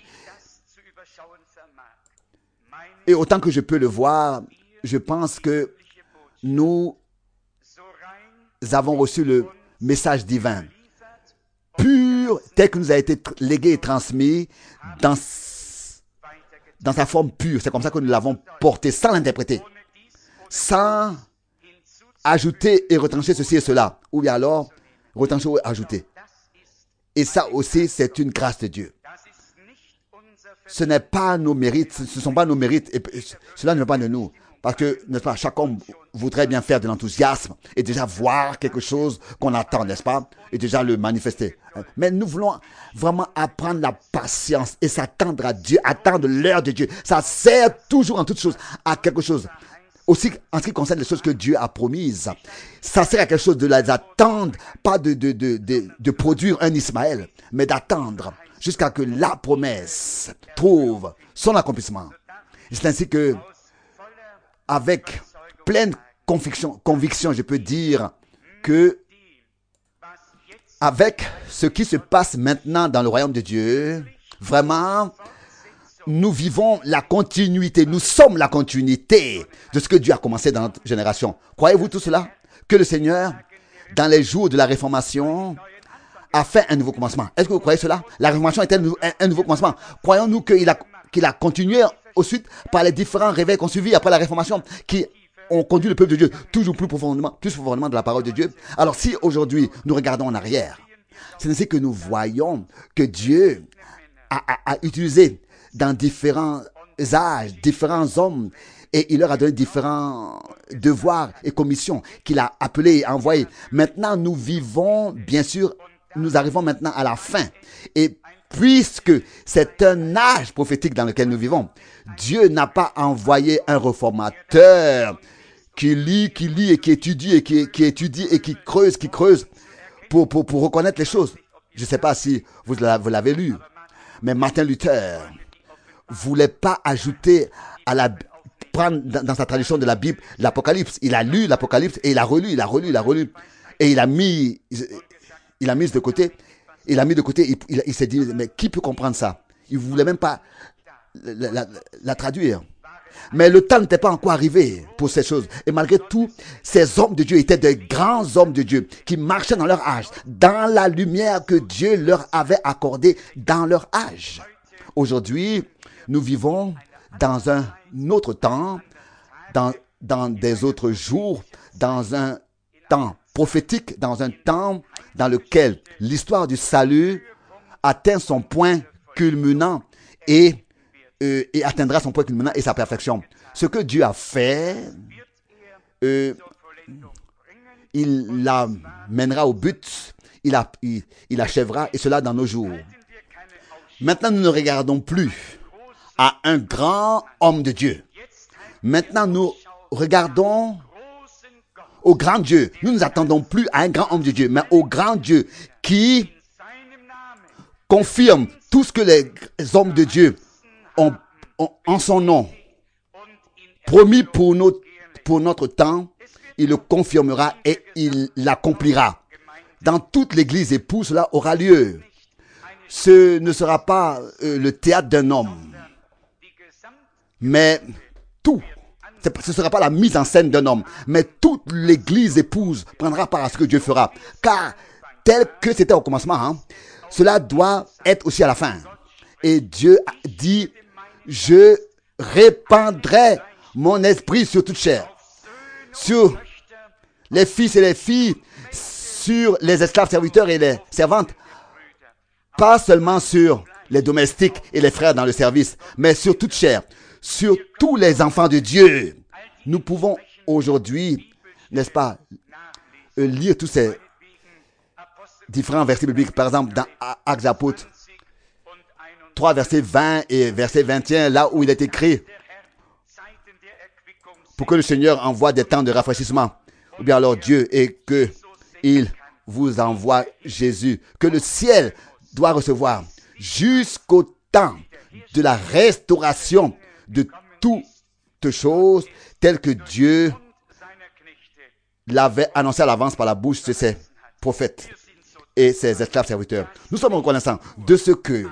Et autant que je peux le voir, je pense que nous avons reçu le message divin, pur, tel que nous a été légué et transmis dans sa forme pure. C'est comme ça que nous l'avons porté, sans l'interpréter, sans ajouter et retrancher ceci et cela, ou bien alors retrancher ou ajouter. Et ça aussi, c'est une grâce de Dieu. Ce n'est pas nos mérites, ce ne sont pas nos mérites, et cela ne vient pas de nous. Parce que, n'est-ce pas, chaque homme voudrait bien faire de l'enthousiasme et déjà voir quelque chose qu'on attend, n'est-ce pas, et déjà le manifester. Mais nous voulons vraiment apprendre la patience et s'attendre à Dieu, attendre l'heure de Dieu. Ça sert toujours en toutes choses à quelque chose. Aussi, en ce qui concerne les choses que Dieu a promises, ça sert à quelque chose de les attendre, pas de produire un Ismaël, mais d'attendre jusqu'à que la promesse trouve son accomplissement. C'est ainsi que, avec pleine conviction, je peux dire que, avec ce qui se passe maintenant dans le royaume de Dieu, vraiment, nous vivons la continuité, nous sommes la continuité de ce que Dieu a commencé dans notre génération. Croyez-vous tout cela? Que le Seigneur, dans les jours de la Réformation, a fait un nouveau commencement. Est-ce que vous croyez cela? La Réformation était un nouveau commencement. Croyons-nous qu'il a continué ensuite par les différents réveils qu'on suivit après la Réformation qui ont conduit le peuple de Dieu toujours plus profondément de la parole de Dieu? Alors si aujourd'hui nous regardons en arrière, c'est ainsi que nous voyons que Dieu a utilisé dans différents âges, différents hommes, et il leur a donné différents devoirs et commissions qu'il a appelés et envoyés. Maintenant, nous vivons, bien sûr, nous arrivons maintenant à la fin. Et puisque c'est un âge prophétique dans lequel nous vivons, Dieu n'a pas envoyé un réformateur qui lit et qui étudie et qui étudie et qui creuse pour reconnaître les choses. Je ne sais pas si vous l'avez lu, mais Martin Luther voulait pas ajouter prendre dans sa tradition de la Bible l'Apocalypse. Il a lu l'Apocalypse et il a relu. Et il a mis de côté. Il s'est dit, mais qui peut comprendre ça? Il ne voulait même pas la traduire. Mais le temps n'était pas encore arrivé pour ces choses. Et malgré tout, ces hommes de Dieu étaient de grands hommes de Dieu qui marchaient dans leur âge, dans la lumière que Dieu leur avait accordée dans leur âge. Aujourd'hui, nous vivons dans un autre temps, dans des autres jours, dans un temps prophétique, dans un temps dans lequel l'histoire du salut atteint son point culminant et atteindra son point culminant et sa perfection. Ce que Dieu a fait, il la mènera au but, il achèvera, et cela dans nos jours. Maintenant, nous ne regardons plus à un grand homme de Dieu. Maintenant, nous regardons au grand Dieu. Nous ne nous attendons plus à un grand homme de Dieu, mais au grand Dieu qui confirme tout ce que les hommes de Dieu ont en son nom promis pour notre temps. Il le confirmera et il l'accomplira. Dans toute l'église épouse, cela aura lieu. Ce ne sera pas le théâtre d'un homme, mais tout. Ce ne sera pas la mise en scène d'un homme, mais toute l'église épouse prendra part à ce que Dieu fera. Car tel que c'était au commencement, cela doit être aussi à la fin. Et Dieu dit, je répandrai mon esprit sur toute chair, sur les fils et les filles, sur les esclaves serviteurs et les servantes, pas seulement sur les domestiques et les frères dans le service, mais sur toute chair, sur tous les enfants de Dieu. Nous pouvons aujourd'hui, n'est-ce pas, lire tous ces différents versets bibliques. Par exemple, dans Actes des Apôtres 3, verset 20 et verset 21, là où il est écrit pour que le Seigneur envoie des temps de rafraîchissement, ou bien alors Dieu, et qu'il vous envoie Jésus, que le ciel doit recevoir jusqu'au temps de la restauration de toutes choses telles que Dieu l'avait annoncé à l'avance par la bouche de ses prophètes et ses esclaves serviteurs. Nous sommes reconnaissants de ce que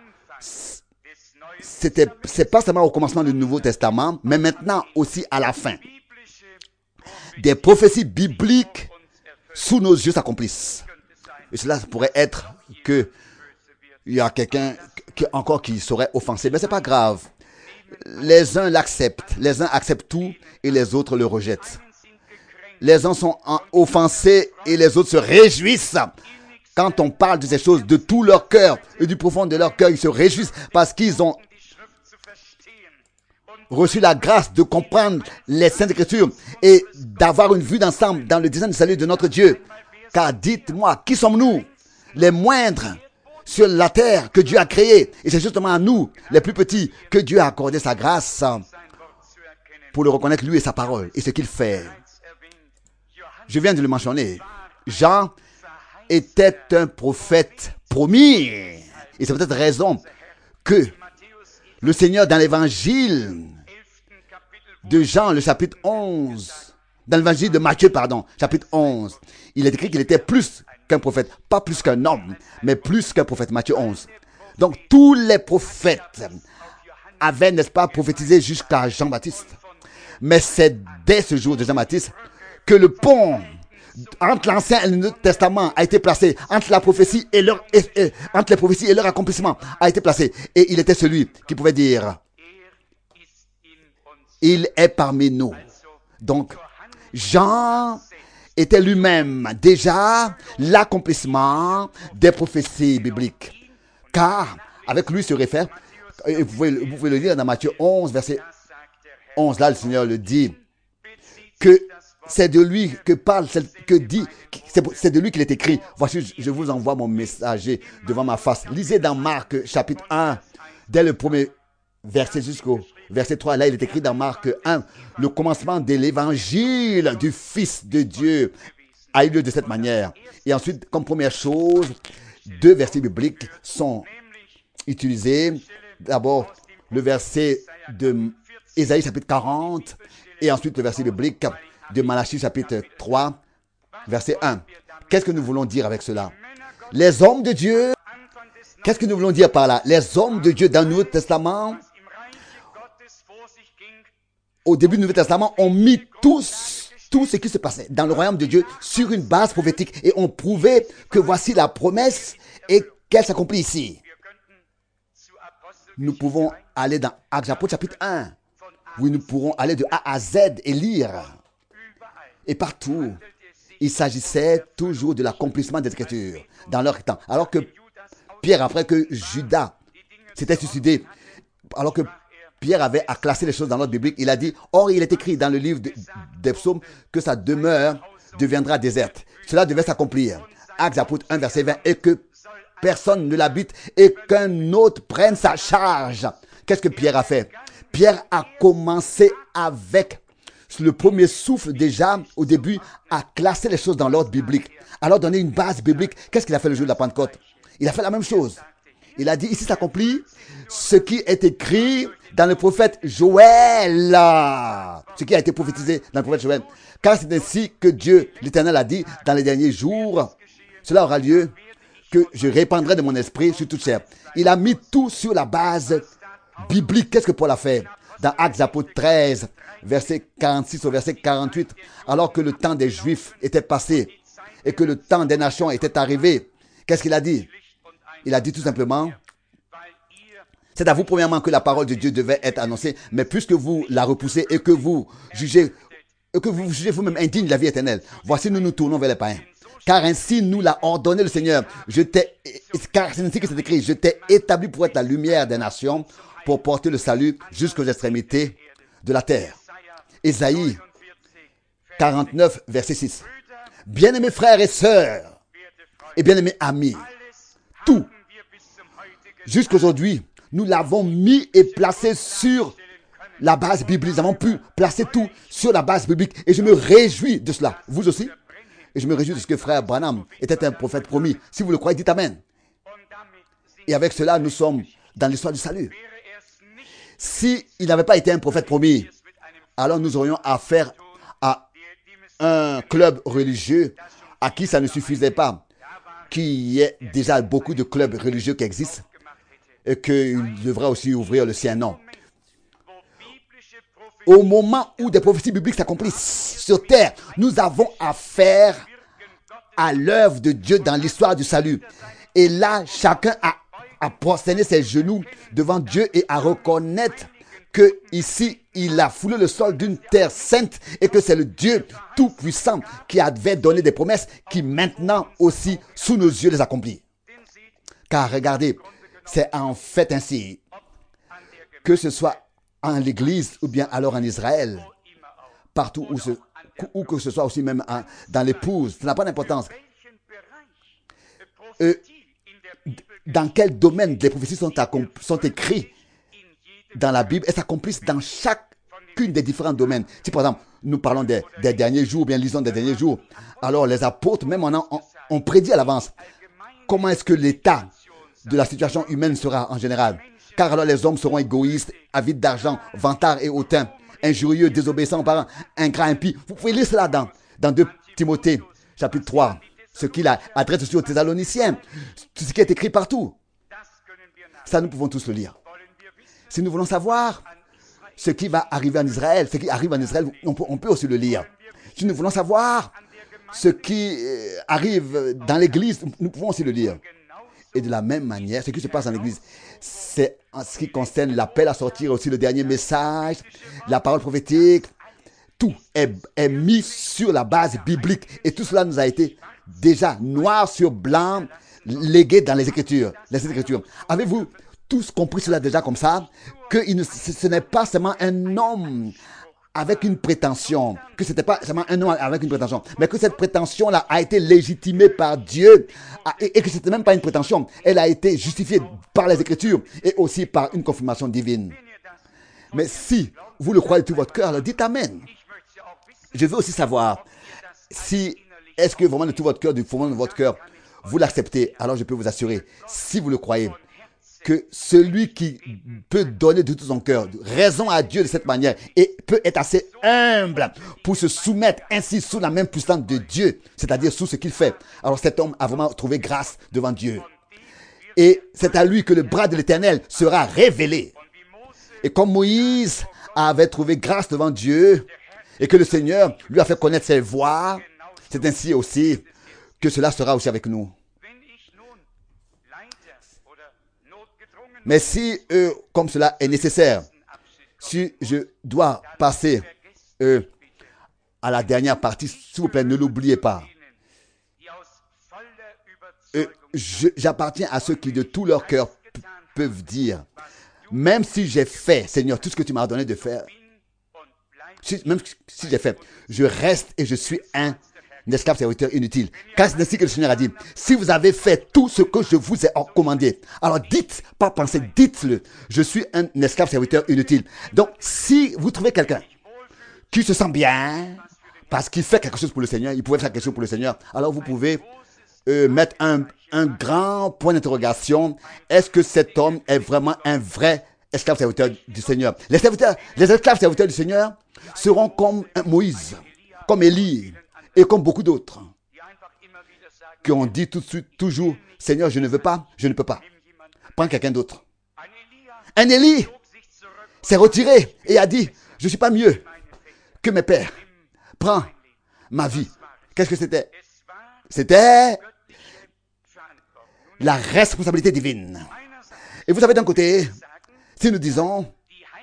c'est pas seulement au commencement du Nouveau Testament, mais maintenant aussi à la fin. Des prophéties bibliques sous nos yeux s'accomplissent. Et cela pourrait être que il y a quelqu'un qui serait offensé, mais c'est pas grave. Les uns l'acceptent, les uns acceptent tout et les autres le rejettent. Les uns sont offensés et les autres se réjouissent. Quand on parle de ces choses de tout leur cœur et du profond de leur cœur, ils se réjouissent parce qu'ils ont reçu la grâce de comprendre les Saintes Écritures et d'avoir une vue d'ensemble dans le design du salut de notre Dieu. Car dites-moi, qui sommes-nous? Les moindres sur la terre que Dieu a créée. Et c'est justement à nous, les plus petits, que Dieu a accordé sa grâce pour le reconnaître lui et sa parole et ce qu'il fait. Je viens de le mentionner. Jean était un prophète promis. Et c'est peut-être raison que le Seigneur, dans l'évangile de Jean, le chapitre 11, dans l'évangile de Matthieu, chapitre 11, il est écrit qu'il était plus qu'un prophète, pas plus qu'un homme, mais plus qu'un prophète, Matthieu 11. Donc, tous les prophètes avaient, n'est-ce pas, prophétisé jusqu'à Jean-Baptiste. Mais c'est dès ce jour de Jean-Baptiste que le pont entre l'Ancien et le Nouveau Testament a été placé, entre la prophétie et entre les prophéties et leur accomplissement a été placé. Et il était celui qui pouvait dire, il est parmi nous. Donc, Jean était lui-même déjà l'accomplissement des prophéties bibliques. Car avec lui se réfère. Et vous pouvez le lire dans Matthieu 11, verset 11. Là, le Seigneur le dit que c'est de lui que parle, c'est de lui qu'il est écrit. Voici, je vous envoie mon messager devant ma face. Lisez dans Marc chapitre 1, dès le premier verset jusqu'au verset 3. Là, il est écrit dans Marc 1, le commencement de l'évangile du Fils de Dieu a eu lieu de cette manière. Et ensuite, comme première chose, deux versets bibliques sont utilisés. D'abord, le verset de Ésaïe chapitre 40 et ensuite le verset biblique de Malachie chapitre 3, verset 1. Qu'est-ce que nous voulons dire avec cela? Les hommes de Dieu, qu'est-ce que nous voulons dire par là? Les hommes de Dieu dans le Nouveau Testament, au début du Nouveau Testament, ont mis tout ce qui se passait dans le royaume de Dieu sur une base prophétique et ont prouvé que voici la promesse et qu'elle s'accomplit ici. Nous pouvons aller dans Actes chapitre 1. Oui, nous pourrons aller de A à Z et lire. Et partout, il s'agissait toujours de l'accomplissement des Écritures dans leur temps. Alors que Pierre, après que Judas s'était suicidé, alors que Pierre avait à classer les choses dans l'ordre biblique, il a dit, or il est écrit dans le livre des psaumes que sa demeure deviendra déserte. Cela devait s'accomplir. Actes chapitre 1, verset 20, et que personne ne l'habite et qu'un autre prenne sa charge. Qu'est-ce que Pierre a fait? Pierre a commencé avec le premier souffle déjà au début à classer les choses dans l'ordre biblique. Alors donner une base biblique. Qu'est-ce qu'il a fait le jour de la Pentecôte? Il a fait la même chose. Il a dit, ici s'accomplit ce qui est écrit dans le prophète Joël. Ce qui a été prophétisé dans le prophète Joël. Car c'est ainsi que Dieu, l'Éternel, a dit dans les derniers jours, cela aura lieu que je répandrai de mon esprit sur toute chair. Il a mis tout sur la base biblique. Qu'est-ce que Paul a fait? Dans Actes chapitre 13, verset 46 au verset 48, alors que le temps des Juifs était passé et que le temps des nations était arrivé, qu'est-ce qu'il a dit? Il a dit tout simplement, c'est à vous premièrement que la parole de Dieu devait être annoncée, mais puisque vous la repoussez et que vous jugez vous-même indigne de la vie éternelle, voici nous nous tournons vers les païens. Car ainsi nous l'a ordonné le Seigneur. Car c'est ainsi que c'est écrit, je t'ai établi pour être la lumière des nations, pour porter le salut jusqu'aux extrémités de la terre. Ésaïe 49, verset 6. Bien-aimés frères et sœurs, et bien-aimés amis, tout, jusqu'aujourd'hui, nous l'avons mis et placé sur la base biblique. Nous avons pu placer tout sur la base biblique. Et je me réjouis de cela. Vous aussi? Et je me réjouis de ce que frère Branham était un prophète promis. Si vous le croyez, dites Amen. Et avec cela, nous sommes dans l'histoire du salut. S'il n'avait pas été un prophète promis, alors nous aurions affaire à un club religieux à qui ça ne suffisait pas, qu'il y ait déjà beaucoup de clubs religieux qui existent et qu'il devrait aussi ouvrir le sien. Non. Au moment où des prophéties bibliques s'accomplissent sur terre, nous avons affaire à l'œuvre de Dieu dans l'histoire du salut. Et là, chacun a prosterné ses genoux devant Dieu et à reconnaître que ici, il a foulé le sol d'une terre sainte et que c'est le Dieu tout-puissant qui avait donné des promesses qui maintenant aussi, sous nos yeux, les accomplit. Car regardez, c'est en fait ainsi, que ce soit en l'Église ou bien alors en Israël, partout où que ce soit aussi même dans l'épouse, ça n'a pas d'importance. Dans quel domaine les prophéties sont écrites dans la Bible et s'accomplissent dans chacune des différents domaines. Si par exemple, nous parlons des derniers jours, bien lisons des derniers jours, alors les apôtres même ont prédit à l'avance comment est-ce que l'état de la situation humaine sera en général. Car alors les hommes seront égoïstes, avides d'argent, vantards et hautains, injurieux, désobéissants aux parents, ingrats, impies. Vous pouvez lire cela dans 2 Timothée, chapitre 3, ce qu'il adresse aussi aux Thessaloniciens, tout ce qui est écrit partout. Ça, nous pouvons tous le lire. Si nous voulons savoir ce qui va arriver en Israël, ce qui arrive en Israël, on peut aussi le lire. Si nous voulons savoir ce qui arrive dans l'Église, nous pouvons aussi le lire. Et de la même manière, ce qui se passe dans l'Église, c'est en ce qui concerne l'appel à sortir, aussi le dernier message, la parole prophétique, tout est mis sur la base biblique. Et tout cela nous a été déjà noir sur blanc légué dans les Écritures. Avez-vous tous compris cela déjà comme ça, que ce n'est pas seulement un homme avec une prétention, que ce n'était pas seulement un homme avec une prétention, mais que cette prétention-là a été légitimée par Dieu et que ce n'était même pas une prétention, elle a été justifiée par les Écritures et aussi par une confirmation divine. Mais si vous le croyez de tout votre cœur, alors dites Amen. Je veux aussi savoir si, est-ce que vraiment de tout votre cœur, du fond de votre cœur, vous l'acceptez. Alors je peux vous assurer, si vous le croyez, que celui qui peut donner de tout son cœur raison à Dieu de cette manière et peut être assez humble pour se soumettre ainsi sous la main puissante de Dieu, c'est-à-dire sous ce qu'il fait, alors cet homme a vraiment trouvé grâce devant Dieu. Et c'est à lui que le bras de l'Éternel sera révélé. Et comme Moïse avait trouvé grâce devant Dieu et que le Seigneur lui a fait connaître ses voies, c'est ainsi aussi que cela sera aussi avec nous. Mais si, comme cela est nécessaire, si je dois passer à la dernière partie, s'il vous plaît, ne l'oubliez pas. J'appartiens à ceux qui de tout leur cœur peuvent dire, même si j'ai fait, Seigneur, tout ce que tu m'as donné de faire, même si j'ai fait, je reste et je suis un esclave serviteur inutile. Car c'est ainsi que le Seigneur a dit, si vous avez fait tout ce que je vous ai commandé, alors dites, pas pensez, dites-le, je suis un esclave serviteur inutile. Donc, si vous trouvez quelqu'un qui se sent bien, parce qu'il fait quelque chose pour le Seigneur, il pouvait faire quelque chose pour le Seigneur, alors vous pouvez mettre un grand point d'interrogation. Est-ce que cet homme est vraiment un vrai esclave serviteur du Seigneur? Les esclaves serviteurs du Seigneur seront comme Moïse, comme Élie, et comme beaucoup d'autres qui ont dit tout de suite, toujours, Seigneur, je ne veux pas, je ne peux pas. Prends quelqu'un d'autre. Un Élie s'est retiré et a dit, je ne suis pas mieux que mes pères. Prends ma vie. Qu'est-ce que c'était? C'était la responsabilité divine. Et vous savez, d'un côté, si nous disons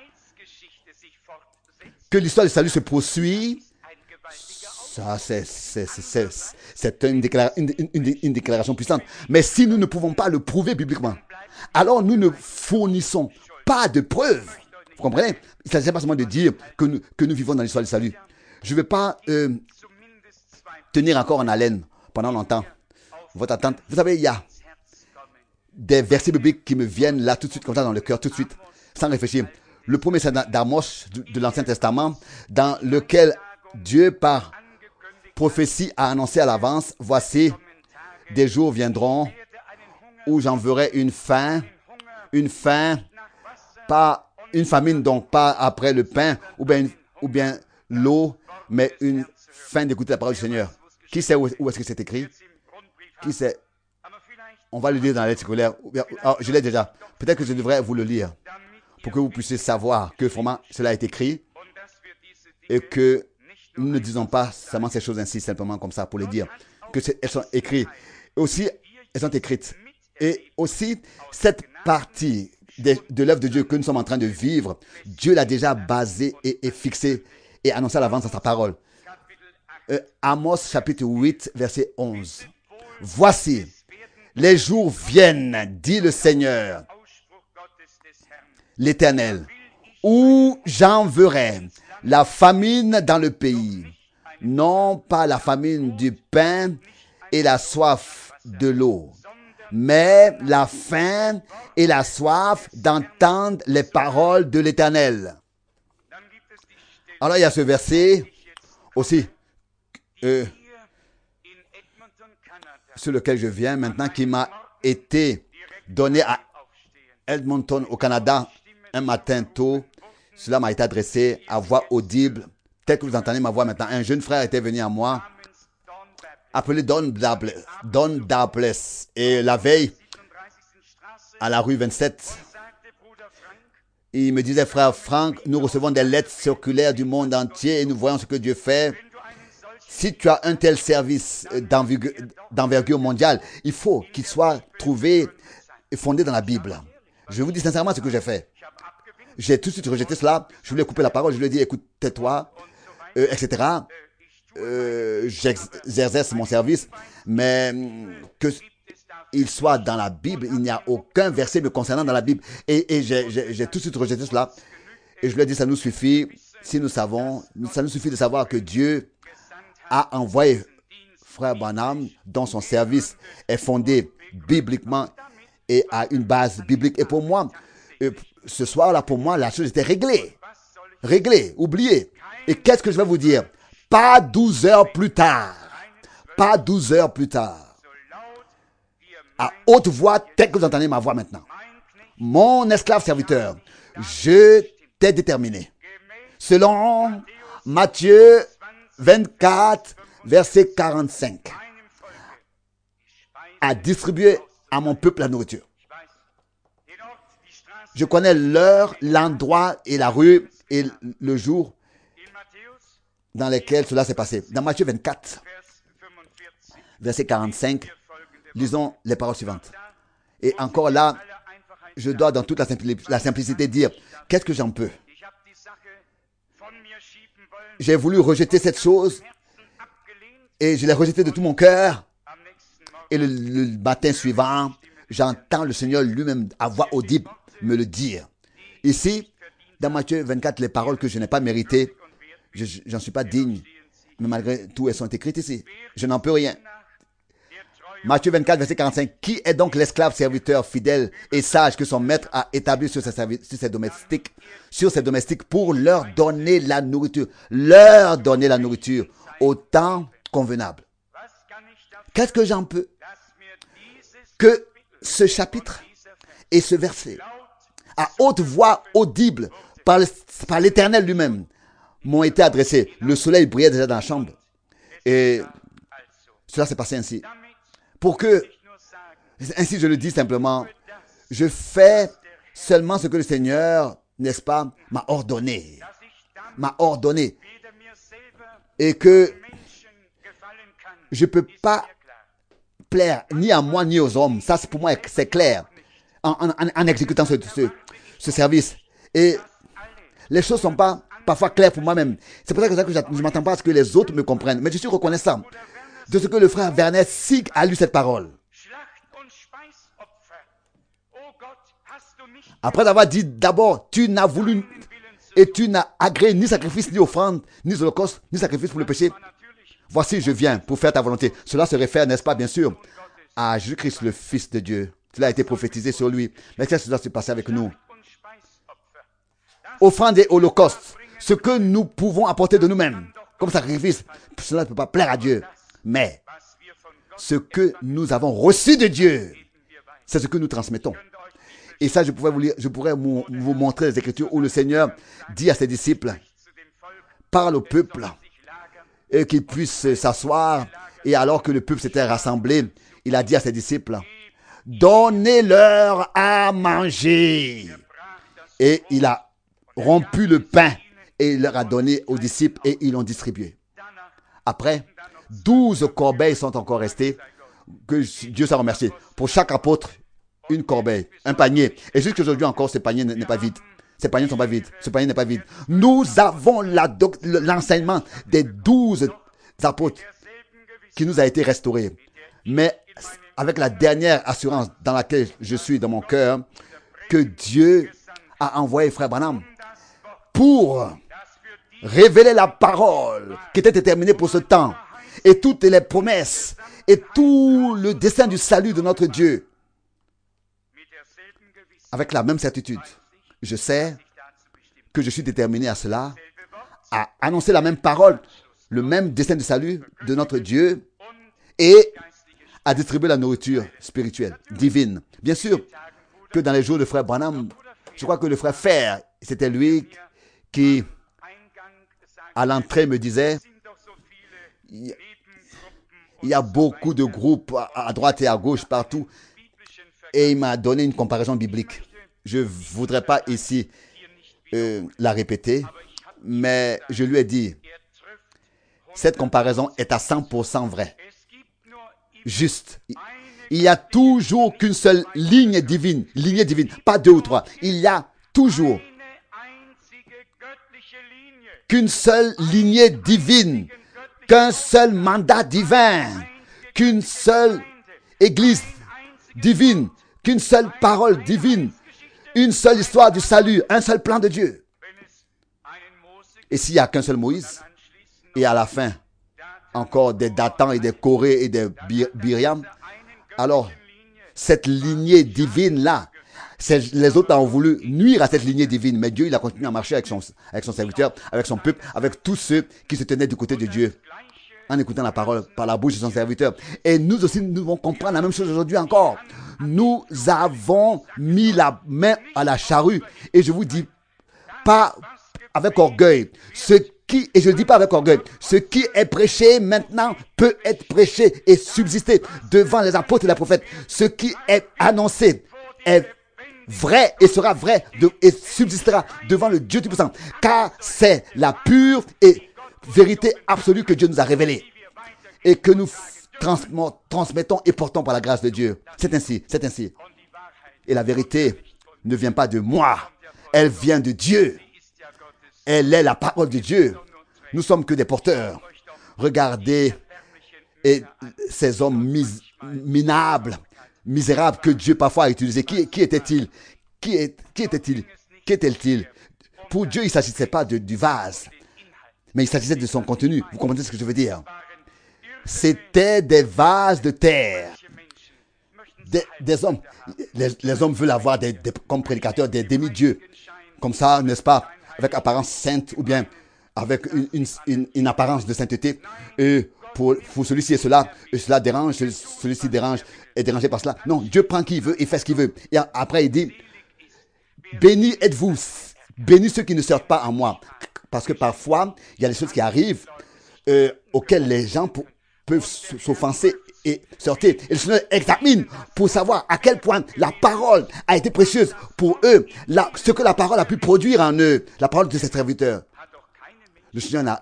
que l'histoire du salut se poursuit, ça, c'est une déclaration puissante. Mais si nous ne pouvons pas le prouver bibliquement, alors nous ne fournissons pas de preuves. Vous comprenez? Il ne s'agit pas seulement de dire que nous vivons dans l'histoire du salut. Je ne vais pas tenir encore en haleine pendant longtemps votre attente. Vous savez, il y a des versets bibliques qui me viennent là tout de suite, comme ça dans le cœur, tout de suite, sans réfléchir. Le premier, c'est d'Amos de l'Ancien Testament, dans lequel Dieu, par prophétie, a annoncé à l'avance, voici, des jours viendront où j'enverrai une faim, pas une famine, donc pas après le pain ou bien l'eau, mais une faim d'écouter la parole du Seigneur. Qui sait où est-ce que c'est écrit? Qui sait? On va le lire dans la lettre circulaire. Je l'ai déjà. Peut-être que je devrais vous le lire pour que vous puissiez savoir que vraiment cela est écrit et que nous ne disons pas seulement ces choses ainsi simplement comme ça pour les dire, que elles sont écrites. Aussi, elles sont écrites. Et aussi, cette partie de l'œuvre de Dieu que nous sommes en train de vivre, Dieu l'a déjà basée et fixée et annoncée à l'avance dans sa parole. Amos chapitre 8, verset 11. Voici, les jours viennent, dit le Seigneur, l'Éternel, où j'enverrai la famine dans le pays, non pas la famine du pain et la soif de l'eau, mais la faim et la soif d'entendre les paroles de l'Éternel. Alors il y a ce verset aussi sur lequel je viens maintenant, qui m'a été donné à Edmonton au Canada un matin tôt. Cela m'a été adressé à voix audible. Tel que vous entendez ma voix maintenant. Un jeune frère était venu à moi, appelé Don Darbles. Et la veille, à la rue 27, il me disait, frère Frank, nous recevons des lettres circulaires du monde entier et nous voyons ce que Dieu fait. Si tu as un tel service d'envergure mondiale, il faut qu'il soit trouvé et fondé dans la Bible. Je vous dis sincèrement ce que j'ai fait. J'ai tout de suite rejeté cela. Je voulais couper la parole. Je lui ai dit, écoute, tais-toi, etc. J'exerce mon service, mais il soit dans la Bible. Il n'y a aucun verset me concernant dans la Bible. Et j'ai tout de suite rejeté cela. Et je lui ai dit, ça nous suffit. Si nous savons, ça nous suffit de savoir que Dieu a envoyé Frère Branham, dont son service est fondé bibliquement et a une base biblique. Et pour moi, ce soir-là, pour moi, la chose était réglée. Réglée, oubliée. Et qu'est-ce que je vais vous dire? Pas 12 heures plus tard. Pas 12 heures plus tard. À haute voix, tel que vous entendez ma voix maintenant. Mon esclave serviteur, je t'ai déterminé. Selon Matthieu 24, verset 45, à distribuer à mon peuple la nourriture. Je connais l'heure, l'endroit et la rue et le jour dans lesquels cela s'est passé. Dans Matthieu 24, verset 45, lisons les paroles suivantes. Et encore là, je dois dans toute la simplicité dire, qu'est-ce que j'en peux? J'ai voulu rejeter cette chose et je l'ai rejetée de tout mon cœur. Et le matin suivant, j'entends le Seigneur lui-même à voix audible me le dire. Ici, dans Matthieu 24, les paroles que je n'ai pas méritées, j'en suis pas digne, mais malgré tout, elles sont écrites ici. Je n'en peux rien. Matthieu 24, verset 45. Qui est donc l'esclave serviteur fidèle et sage que son maître a établi sur ses domestiques pour leur donner la nourriture, au temps convenable? Qu'est-ce que j'en peux? Que ce chapitre et ce verset, à haute voix audible par l'Éternel lui-même, m'ont été adressés. Le soleil brillait déjà dans la chambre. Et cela s'est passé ainsi. Pour que, ainsi je le dis simplement, je fais seulement ce que le Seigneur, n'est-ce pas, m'a ordonné. Et que je ne peux pas plaire ni à moi ni aux hommes. Ça, pour moi, c'est clair. En exécutant ce service. Et les choses ne sont pas parfois claires pour moi-même. C'est pour ça que je ne m'attends pas à ce que les autres me comprennent. Mais je suis reconnaissant de ce que le frère Werner Sieg a lu cette parole. Après avoir dit d'abord, tu n'as voulu et tu n'as agréé ni sacrifice, ni offrande, ni holocauste, ni sacrifice pour le péché. Voici, je viens pour faire ta volonté. Cela se réfère, n'est-ce pas, bien sûr, à Jésus-Christ, le Fils de Dieu. Cela a été prophétisé sur lui. Mais qu'est-ce qui doit se passer avec nous? Offrande et holocauste, ce que nous pouvons apporter de nous-mêmes comme sacrifice, cela ne peut pas plaire à Dieu. Mais ce que nous avons reçu de Dieu, c'est ce que nous transmettons. Et ça, je pourrais vous montrer les Écritures où le Seigneur dit à ses disciples, parle au peuple, et qu'ils puissent s'asseoir. Et alors que le peuple s'était rassemblé, il a dit à ses disciples, donnez-leur à manger. Et il a rompu le pain et il leur a donné aux disciples et ils l'ont distribué. Après, 12 corbeilles sont encore restées, que Dieu s'en remercie. Pour chaque apôtre, une corbeille, un panier. Et jusqu'aujourd'hui encore, ce panier n'est pas vide. Ces paniers ne sont pas vides. Ce panier n'est pas vide. Nous avons l'enseignement des 12 apôtres qui nous a été restauré. Mais avec la dernière assurance dans laquelle je suis dans mon cœur, que Dieu a envoyé Frère Branham pour révéler la parole qui était déterminée pour ce temps et toutes les promesses et tout le dessein du salut de notre Dieu. Avec la même certitude, je sais que je suis déterminé à cela, à annoncer la même parole, le même dessein du salut de notre Dieu et à distribuer la nourriture spirituelle, divine. Bien sûr que dans les jours de Frère Branham, je crois que le frère Fer, c'était lui qui, à l'entrée, me disait, il y a beaucoup de groupes à droite et à gauche, partout. Et il m'a donné une comparaison biblique. Je ne voudrais pas ici la répéter, mais je lui ai dit, cette comparaison est à 100% vraie. Juste. Il n'y a toujours qu'une seule ligne divine, pas 2 ou 3. Il y a toujours qu'une seule lignée divine, qu'un seul mandat divin, qu'une seule église divine, qu'une seule parole divine, une seule histoire du salut, un seul plan de Dieu. Et s'il n'y a qu'un seul Moïse, et à la fin, encore des Dathan et des Corée et des Biriam, alors cette lignée divine-là, les autres ont voulu nuire à cette lignée divine, mais Dieu, il a continué à marcher avec son serviteur, avec son peuple, avec tous ceux qui se tenaient du côté de Dieu, en écoutant la parole par la bouche de son serviteur. Et nous aussi, nous devons comprendre la même chose aujourd'hui encore. Nous avons mis la main à la charrue, et je vous dis, pas avec orgueil, et je ne dis pas avec orgueil, ce qui est prêché maintenant peut être prêché et subsister devant les apôtres et les prophètes. Ce qui est annoncé est vrai et sera vrai et subsistera devant le Dieu Tout-Puissant, car c'est la pure et vérité absolue que Dieu nous a révélée et que nous transmettons et portons par la grâce de Dieu. C'est ainsi, c'est ainsi. Et la vérité ne vient pas de moi, elle vient de Dieu. Elle est la parole de Dieu. Nous sommes que des porteurs. Regardez ces hommes minables, misérables que Dieu parfois a utilisés. Qui était-il? Qui était-il? Pour Dieu, il ne s'agissait pas du vase, mais il s'agissait de son contenu. Vous comprenez ce que je veux dire? C'était des vases de terre. Des hommes. Les hommes veulent avoir comme prédicateurs des demi-dieux. Comme ça, n'est-ce pas? Avec apparence sainte ou bien avec une apparence de sainteté. Et pour celui-ci et cela dérange, celui-ci est dérangé par cela. Non, Dieu prend qui il veut et fait ce qu'il veut. Et après, il dit, bénis êtes-vous, bénis ceux qui ne sortent pas en moi. Parce que parfois, il y a des choses qui arrivent auxquelles les gens peuvent s'offenser et sortir. Et le Seigneur examine pour savoir à quel point la parole a été précieuse pour eux, ce que la parole a pu produire en eux, la parole de ses serviteurs. Le Seigneur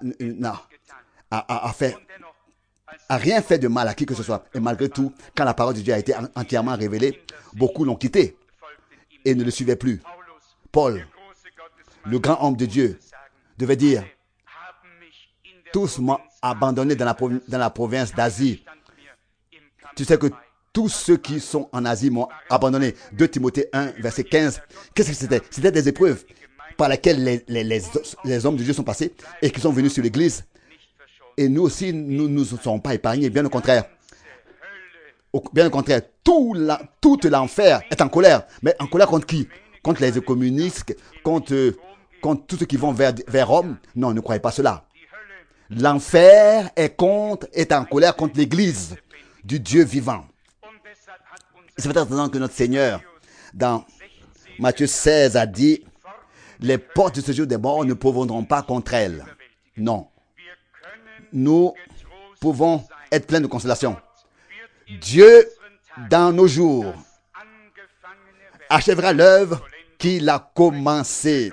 a rien fait de mal à qui que ce soit. Et malgré tout, quand la parole de Dieu a été entièrement révélée, beaucoup l'ont quitté et ne le suivaient plus. Paul, le grand homme de Dieu, devait dire, tous m'ont abandonné dans la province d'Asie. Tu sais que tous ceux qui sont en Asie m'ont abandonné. 2 Timothée 1, verset 15. Qu'est-ce que c'était? C'était des épreuves par lesquelles les hommes de Dieu sont passés et qui sont venus sur l'église. Et nous aussi, nous ne sommes pas épargnés. Bien au contraire. Bien au contraire, tout l'enfer est en colère. Mais en colère contre qui? Contre les communistes, contre tous ceux qui vont vers Rome. Non, ne croyez pas cela. L'enfer est en colère contre l'église du Dieu vivant. C'est peut-être que notre Seigneur, dans Matthieu 16, a dit, les portes de ce jour des morts ne prévaudront pas contre elle. Non. Nous pouvons être pleins de consolation. Dieu, dans nos jours, achèvera l'œuvre qu'il a commencée.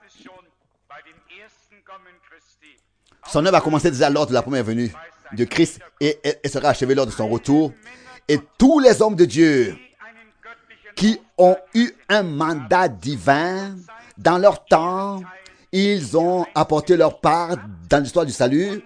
Son œuvre a commencé déjà lors de la première venue de Christ et elle sera achevée lors de son retour. Et tous les hommes de Dieu qui ont eu un mandat divin dans leur temps, ils ont apporté leur part dans l'histoire du salut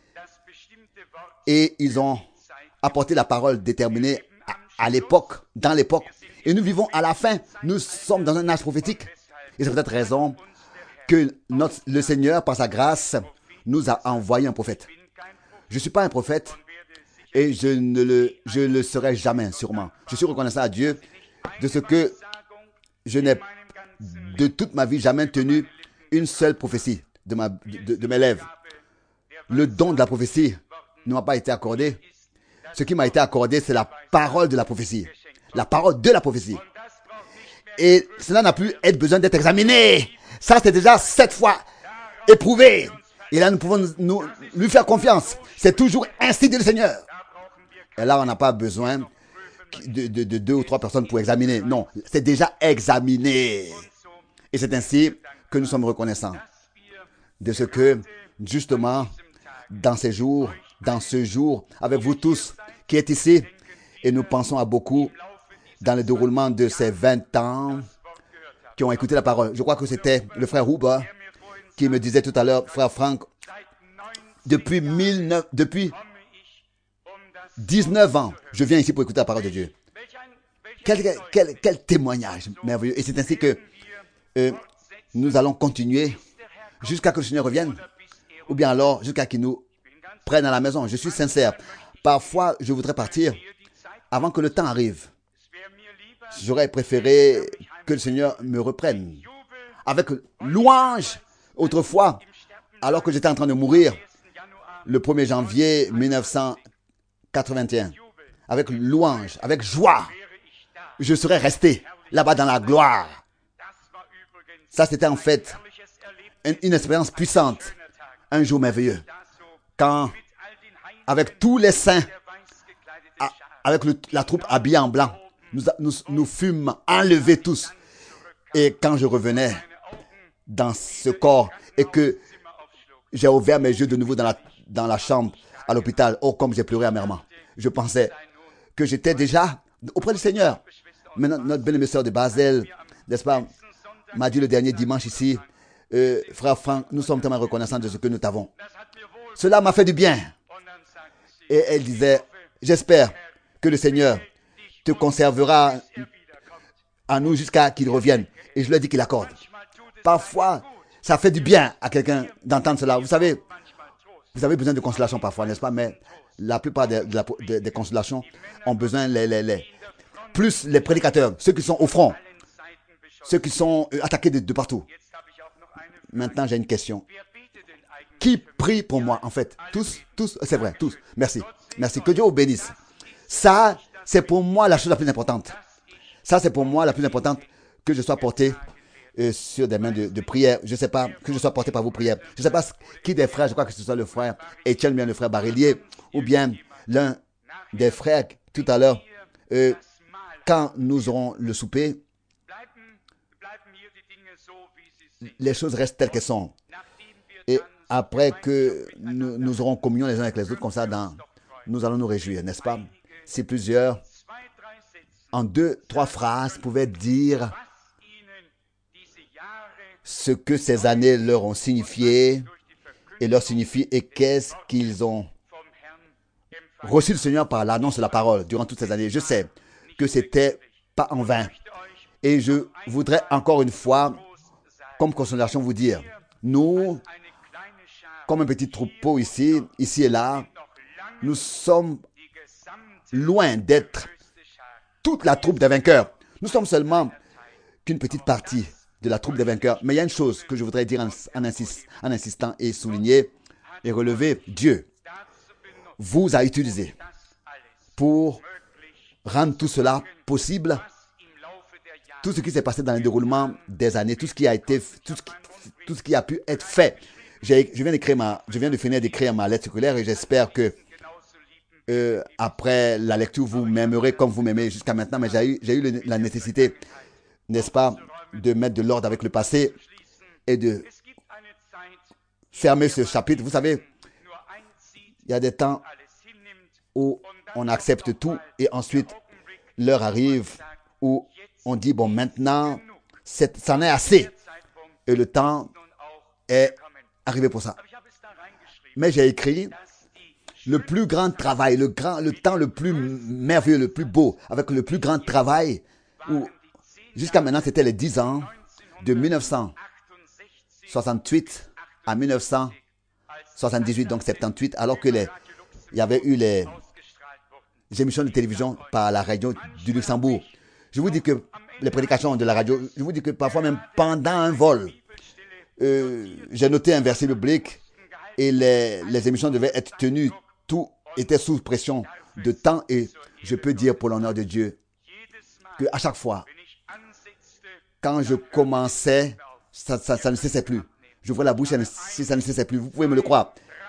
et ils ont apporté la parole déterminée à l'époque, dans l'époque. Et nous vivons à la fin. Nous sommes dans un âge prophétique. Et c'est peut-être raison que le Seigneur, par sa grâce, nous a envoyé un prophète. Je ne suis pas un prophète et je ne le serai jamais, sûrement. Je suis reconnaissant à Dieu de ce que je n'ai de toute ma vie jamais tenu une seule prophétie de mes lèvres. Le don de la prophétie ne m'a pas été accordé. Ce qui m'a été accordé, c'est la parole de la prophétie. La parole de la prophétie. Et cela n'a plus besoin d'être examiné. Ça, c'est déjà 7 fois éprouvé. Et là, nous pouvons lui faire confiance. C'est toujours ainsi dit le Seigneur. Et là, on n'a pas besoin de 2 ou 3 personnes pour examiner. Non, c'est déjà examiné. Et c'est ainsi que nous sommes reconnaissants de ce que, justement, dans ce jour, avec vous tous qui êtes ici, et nous pensons à beaucoup dans le déroulement de ces 20 ans qui ont écouté la parole. Je crois que c'était le frère Huber qui me disait tout à l'heure, frère Frank, depuis 19 ans, je viens ici pour écouter la parole de Dieu. Quel témoignage merveilleux. Et c'est ainsi que nous allons continuer jusqu'à ce que le Seigneur revienne, ou bien alors jusqu'à qu'il nous prenne à la maison. Je suis sincère. Parfois, je voudrais partir avant que le temps arrive. J'aurais préféré que le Seigneur me reprenne. Avec louange, autrefois, alors que j'étais en train de mourir, le 1er janvier 1981, avec louange, avec joie, je serais resté là-bas dans la gloire. Ça, c'était en fait une expérience puissante, un jour merveilleux, quand, avec tous les saints, avec la troupe habillée en blanc, nous fûmes enlevés tous. Et quand je revenais dans ce corps et que j'ai ouvert mes yeux de nouveau dans la chambre à l'hôpital, oh, comme j'ai pleuré amèrement. Je pensais que j'étais déjà auprès du Seigneur. Maintenant, notre bien-aimée sœur de Basel, n'est-ce pas, m'a dit le dernier dimanche ici, frère Franck, nous sommes tellement reconnaissants de ce que nous t'avons. Cela m'a fait du bien. Et elle disait, j'espère que le Seigneur te conservera à nous jusqu'à qu'il revienne. Et je lui ai dit qu'il accorde. Parfois, ça fait du bien à quelqu'un d'entendre cela. Vous savez, vous avez besoin de consolation parfois, n'est-ce pas? Mais la plupart des consolations ont besoin plus les prédicateurs, ceux qui sont au front, ceux qui sont attaqués de partout. Maintenant, j'ai une question. Qui prie pour moi, en fait? Tous, c'est vrai, tous. Merci. Que Dieu vous bénisse. Ça, c'est pour moi la chose la plus importante. Ça, c'est pour moi la plus importante, que je sois porté sur des mains de prière. Je ne sais pas, que je sois porté par vos prières. Je ne sais pas qui des frères, je crois que ce soit le frère Étienne, bien le frère Barillier, ou bien l'un des frères tout à l'heure, quand nous aurons le souper, les choses restent telles qu'elles sont. Et après que nous aurons communion les uns avec les autres, comme ça, nous allons nous réjouir, n'est-ce pas? Si plusieurs, en 2-3 phrases, pouvaient dire ce que ces années leur ont signifié et leur signifient et qu'est-ce qu'ils ont reçu du Seigneur par l'annonce de la parole durant toutes ces années. Je sais que c'était pas en vain. Et je voudrais encore une fois, comme consolation, vous dire, nous, comme un petit troupeau ici et là, nous sommes loin d'être toute la troupe des vainqueurs. Nous sommes seulement qu'une petite partie de la troupe des vainqueurs. Mais il y a une chose que je voudrais dire en insistant et souligner et relever. Dieu vous a utilisé pour rendre tout cela possible. Tout ce qui s'est passé dans le déroulement des années, tout ce qui a pu être fait. Je viens de finir d'écrire ma lettre circulaire et j'espère que après la lecture, vous m'aimerez comme vous m'aimez jusqu'à maintenant. Mais j'ai eu la nécessité, n'est-ce pas, de mettre de l'ordre avec le passé et de fermer ce chapitre. Vous savez, il y a des temps où on accepte tout et ensuite l'heure arrive où on dit, bon, maintenant, c'en est assez. Et le temps est arrivé pour ça. Mais j'ai écrit le plus grand travail, le temps le plus merveilleux, le plus beau, avec le plus grand travail, où jusqu'à maintenant, c'était les 10 ans de 1968 à 1978, donc 78, alors que il y avait eu les émissions de télévision par la radio du Luxembourg. Je vous dis que les prédications de la radio, je vous dis que parfois même pendant un vol, j'ai noté un verset biblique et les émissions devaient être tenues. Tout était sous pression de temps et je peux dire pour l'honneur de Dieu qu'à chaque fois, quand je commençais, ça ne cessait plus. J'ouvrais la bouche et ça ne cessait plus. Vous pouvez me le croire.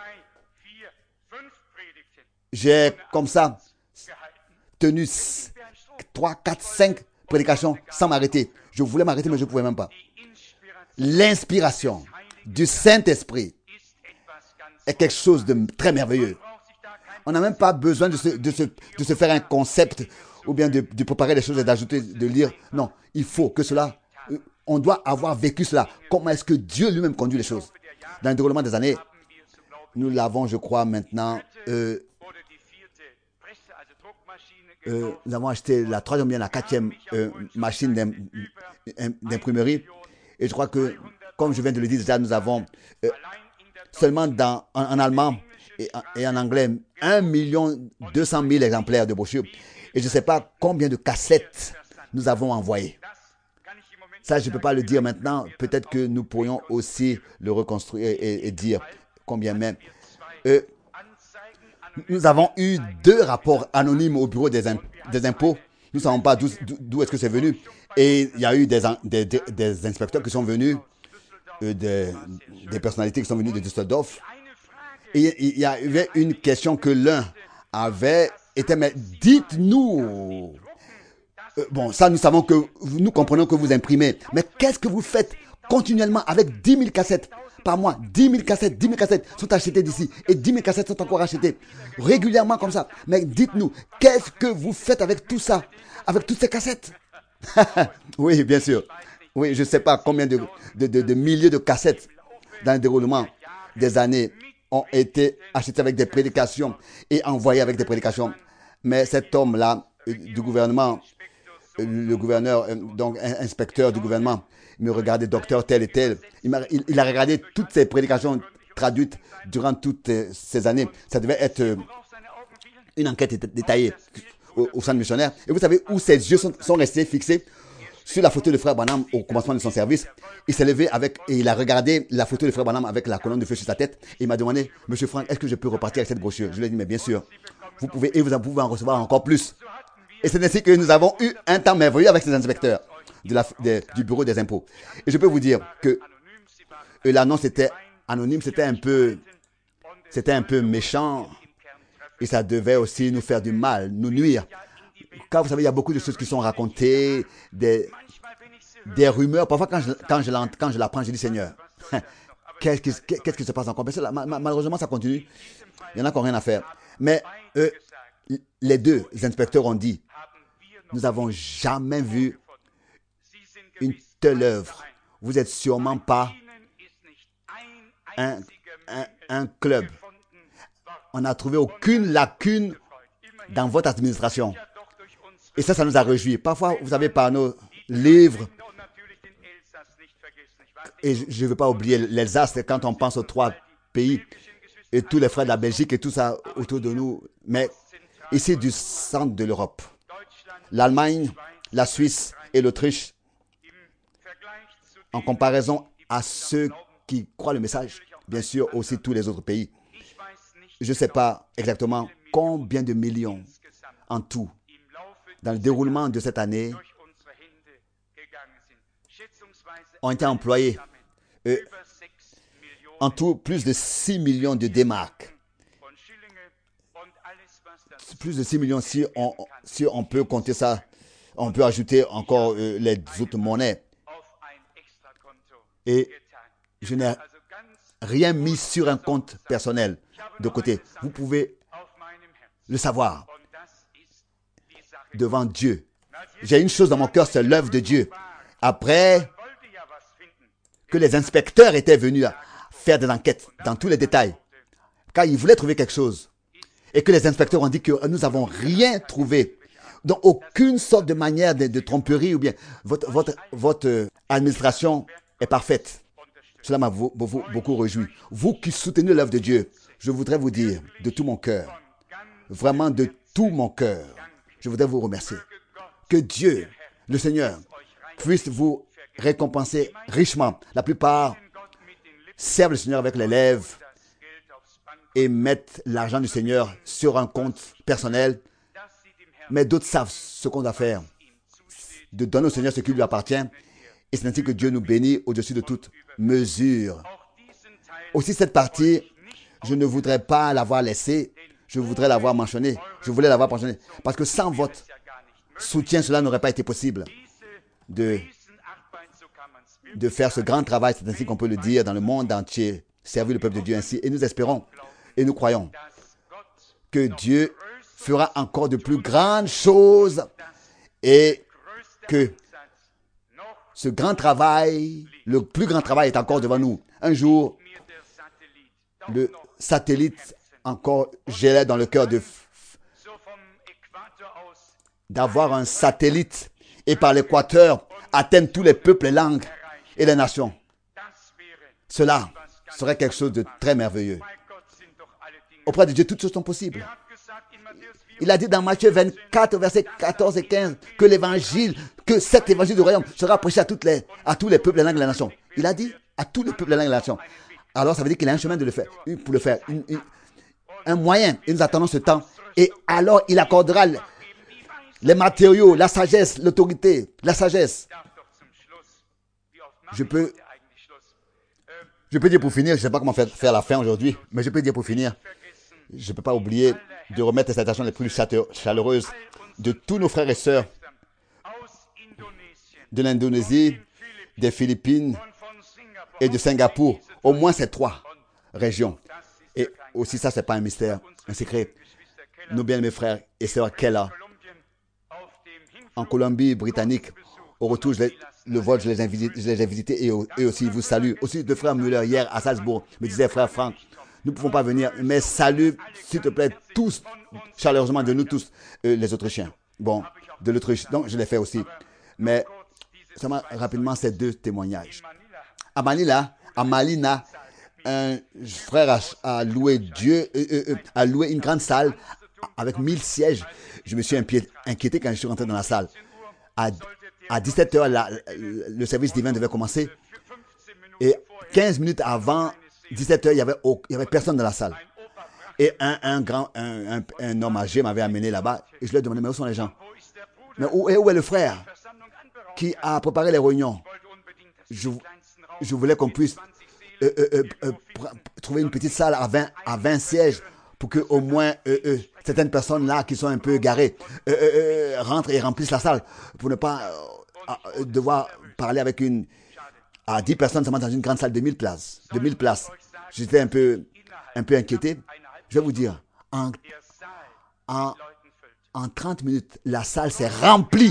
J'ai comme ça tenu 3, 4, 5 prédications sans m'arrêter. Je voulais m'arrêter, mais je ne pouvais même pas. L'inspiration du Saint-Esprit est quelque chose de très merveilleux. On n'a même pas besoin de se faire un concept ou bien de préparer les choses et d'ajouter, de lire. Non, il faut que cela, on doit avoir vécu cela. Comment est-ce que Dieu lui-même conduit les choses? Dans le déroulement des années, nous l'avons, je crois, maintenant nous avons acheté la troisième, bien la quatrième machine d'imprimerie. Et je crois que, comme je viens de le dire déjà, nous avons seulement en allemand et en anglais 1 200 000 exemplaires de brochures. Et je ne sais pas combien de cassettes nous avons envoyées. Ça, je ne peux pas le dire maintenant. Peut-être que nous pourrions aussi le reconstruire et dire combien même. Nous avons eu 2 rapports anonymes au bureau des impôts. Nous ne savons pas d'où est-ce que c'est venu. Et il y a eu des inspecteurs qui sont venus, des personnalités qui sont venues de Düsseldorf. Et il y avait une question que l'un avait été, mais dites-nous. Bon, ça, nous comprenons que vous imprimez. Mais qu'est-ce que vous faites continuellement avec 10 000 cassettes par mois? 10 000 cassettes sont achetées d'ici. Et 10 000 cassettes sont encore achetées. Régulièrement comme ça. Mais dites-nous, qu'est-ce que vous faites avec tout ça? Avec toutes ces cassettes? Oui, bien sûr. Oui, je ne sais pas combien de milliers de cassettes dans le déroulement des années ont été achetées avec des prédications et envoyées avec des prédications. Mais cet homme-là, du gouvernement, le gouverneur, donc inspecteur du gouvernement, il me regardait, docteur tel et tel. Il a regardé toutes ces prédications traduites durant toutes ces années. Ça devait être une enquête détaillée au centre missionnaire. Et vous savez où ses yeux sont restés fixés? Sur la photo de frère Branham au commencement de son service. Il s'est levé et il a regardé la photo de frère Branham avec la colonne de feu sur sa tête. Et il m'a demandé, Monsieur Frank, est-ce que je peux repartir avec cette brochure? Je lui ai dit, mais bien sûr. Vous pouvez, et vous pouvez en recevoir encore plus. Et c'est ainsi que nous avons eu un temps merveilleux avec ces inspecteurs du bureau des impôts. Et je peux vous dire que l'annonce était anonyme, c'était un peu méchant. Et ça devait aussi nous faire du mal, nous nuire. Car vous savez, il y a beaucoup de choses qui sont racontées, des rumeurs. Parfois, quand je l'apprends, je dis, Seigneur, qu'est-ce qui se passe encore? Malheureusement, ça continue. Il y en a qui n'ont rien à faire. Mais les 2 inspecteurs ont dit, nous n'avons jamais vu une telle œuvre. Vous n'êtes sûrement pas un club. On n'a trouvé aucune lacune dans votre administration. Et ça nous a réjouis. Parfois, vous savez, par nos livres, et je ne veux pas oublier l'Alsace, quand on pense aux 3 pays, et tous les frères de la Belgique et tout ça autour de nous, mais ici du centre de l'Europe, l'Allemagne, la Suisse et l'Autriche, en comparaison à ceux qui croient le message, bien sûr aussi tous les autres pays. Je ne sais pas exactement combien de millions en tout, dans le déroulement de cette année, ont été employés. En tout, plus de 6 millions de D-Mark. Plus de 6 millions, si on peut compter ça, on peut ajouter encore les autres monnaies. Et je n'ai rien mis sur un compte personnel de côté. Vous pouvez le savoir devant Dieu. J'ai une chose dans mon cœur, c'est l'œuvre de Dieu. Après que les inspecteurs étaient venus faire des enquêtes dans tous les détails, car ils voulaient trouver quelque chose, et que les inspecteurs ont dit que nous n'avons rien trouvé, donc aucune sorte de manière de tromperie, ou bien votre administration est parfaite. Cela m'a beaucoup réjoui. Vous qui soutenez l'œuvre de Dieu, je voudrais vous dire de tout mon cœur, vraiment de tout mon cœur, je voudrais vous remercier. Que Dieu, le Seigneur, puisse vous récompenser richement. La plupart servent le Seigneur avec les lèvres et mettent l'argent du Seigneur sur un compte personnel, mais d'autres savent ce qu'on doit faire, de donner au Seigneur ce qui lui appartient, et c'est ainsi que Dieu nous bénit au-dessus de toute mesure. Aussi cette partie, je ne voudrais pas l'avoir laissée, je voudrais l'avoir mentionnée, parce que sans votre soutien, cela n'aurait pas été possible de faire ce grand travail, c'est ainsi qu'on peut le dire, dans le monde entier, servir le peuple de Dieu ainsi. Et nous espérons et nous croyons que Dieu fera encore de plus grandes choses et que ce grand travail, le plus grand travail est encore devant nous. Un jour, le satellite encore gélait dans le cœur d'avoir un satellite et par l'équateur atteindre tous les peuples, les langues et les nations. Cela serait quelque chose de très merveilleux. Auprès de Dieu, toutes choses sont possibles. Il a dit dans Matthieu 24, versets 14 et 15, que l'évangile, que cet évangile du royaume sera prêché à tous les peuples, les langues et les nations. Il a dit à tous les peuples, les langues et les nations. Alors ça veut dire qu'il a un chemin de le faire, pour le faire, un moyen. Et nous attendons ce temps. Et alors il accordera les matériaux, la sagesse, l'autorité, la sagesse. Je peux dire pour finir, je ne sais pas comment faire la fin aujourd'hui, mais je peux dire pour finir, je ne peux pas oublier de remettre les salutations les plus chaleureuses de tous nos frères et sœurs de l'Indonésie, des Philippines et de Singapour. Au moins ces trois régions. Et aussi ça, ce n'est pas un mystère, un secret. Nos bien-aimés frères et sœurs Keller, en Colombie-Britannique, au retour, le vol, je les ai visités et eux aussi, ils vous saluent. Aussi, le frère Müller, hier à Salzbourg, me disait, frère Franck, nous ne pouvons pas venir, mais salue, s'il te plaît, tous, chaleureusement de nous tous, les Autrichiens. Bon, de l'Autriche, donc je l'ai fait aussi. Mais, seulement rapidement, ces deux témoignages. À Malina, un frère a loué a loué une grande salle avec 1000 sièges. Je me suis inquiété quand je suis rentré dans la salle. À 17h, le service divin devait commencer. Et 15 minutes avant 17h, il y avait personne dans la salle. Et un homme âgé m'avait amené là-bas. Et je lui ai demandé, mais où sont les gens? Mais où est le frère qui a préparé les réunions? Je voulais qu'on puisse trouver une petite salle à 20 sièges pour que au moins certaines personnes là qui sont un peu garées rentrent et remplissent la salle pour ne pas devoir parler avec à 10 personnes seulement dans une grande salle de 1000 places. J'étais un peu inquiété. Je vais vous dire, en 30 minutes, la salle s'est remplie.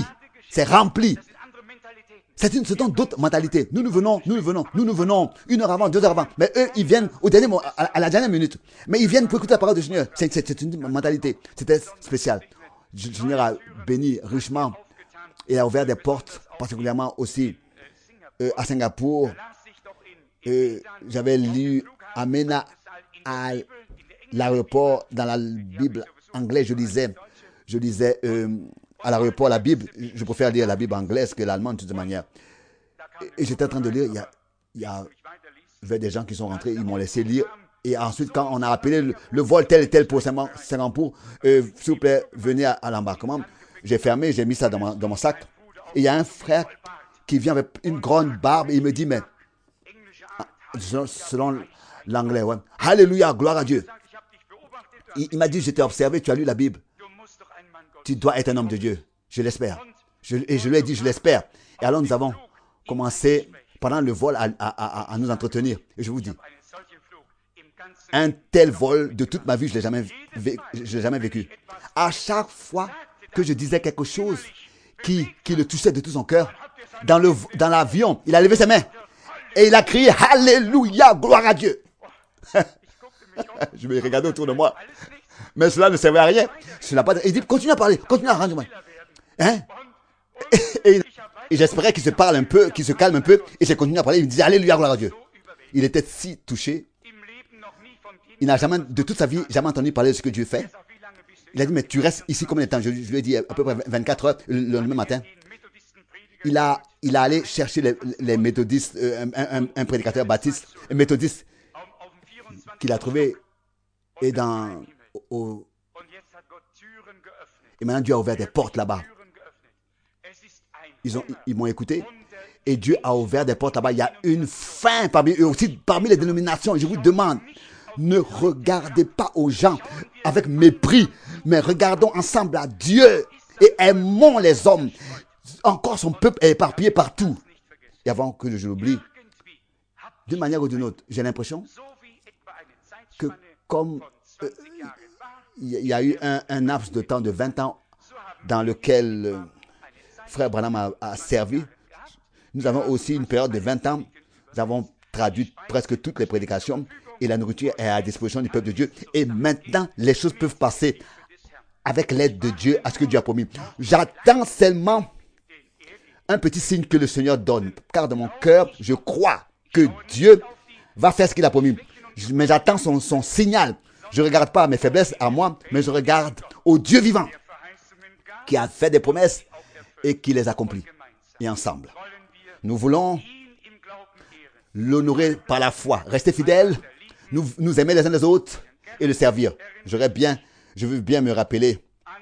C'est d'autres mentalités. Nous venons 1 heure avant, 2 heures avant. Mais eux, ils viennent à la dernière minute. Mais ils viennent pour écouter la parole du Seigneur. C'est une mentalité. C'était spécial. Le Seigneur a béni richement et a ouvert des portes, particulièrement aussi à Singapour. J'avais lu Amena à l'aéroport dans la Bible anglaise. Je lisais à l'aéroport la Bible. Je préfère lire la Bible anglaise que l'allemande de toute manière. Et j'étais en train de lire. Il y avait des gens qui sont rentrés, ils m'ont laissé lire. Et ensuite, quand on a appelé le vol tel et tel pour Singapour, s'il vous plaît, venez à l'embarquement. J'ai fermé, j'ai mis ça dans mon sac. Et il y a un frère qui vient avec une grande barbe et il me dit, mais selon l'anglais, ouais, Alléluia, gloire à Dieu. Il m'a dit, je t'ai observé, tu as lu la Bible. Tu dois être un homme de Dieu. Je l'espère. Et je lui ai dit, je l'espère. Et alors nous avons commencé pendant le vol à nous entretenir. Et je vous dis, un tel vol de toute ma vie, je ne l'ai jamais vécu. À chaque fois que je disais quelque chose qui le touchait de tout son cœur, dans l'avion, il a levé ses mains et il a crié Alléluia, gloire à Dieu. Je me regardais autour de moi. Mais cela ne servait à rien. Il dit, continue à parler, continue à rendre. Hein? Et j'espérais qu'il se parle un peu, qu'il se calme un peu. Et j'ai continué à parler. Il me disait, Alléluia, gloire à Dieu. Il était si touché. Il n'a jamais, de toute sa vie, jamais entendu parler de ce que Dieu fait. Il a dit, mais tu restes ici combien de temps? Je lui ai dit à peu près 24 heures le lendemain matin. Il a allé chercher les méthodistes, un prédicateur baptiste, un méthodiste qu'il a trouvé. Et et maintenant Dieu a ouvert des portes là-bas. Ils m'ont écouté. Et Dieu a ouvert des portes là-bas. Il y a une faim parmi eux aussi, parmi les dénominations. Je vous demande, ne regardez pas aux gens avec mépris, mais regardons ensemble à Dieu et aimons les hommes. Encore son peuple est éparpillé partout. Et avant que je l'oublie, d'une manière ou d'une autre, j'ai l'impression que comme il y a eu un laps de temps de 20 ans dans lequel Frère Branham a servi, nous avons aussi une période de 20 ans. Nous avons traduit presque toutes les prédications et la nourriture est à la disposition du peuple de Dieu. Et maintenant, les choses peuvent passer avec l'aide de Dieu à ce que Dieu a promis. J'attends seulement un petit signe que le Seigneur donne. Car dans mon cœur, je crois que Dieu va faire ce qu'il a promis. Mais j'attends son signal. Je ne regarde pas à mes faiblesses, à moi, mais je regarde au Dieu vivant qui a fait des promesses et qui les accomplit. Et ensemble, nous voulons l'honorer par la foi, rester fidèles, nous aimer les uns les autres et le servir. Je veux bien me rappeler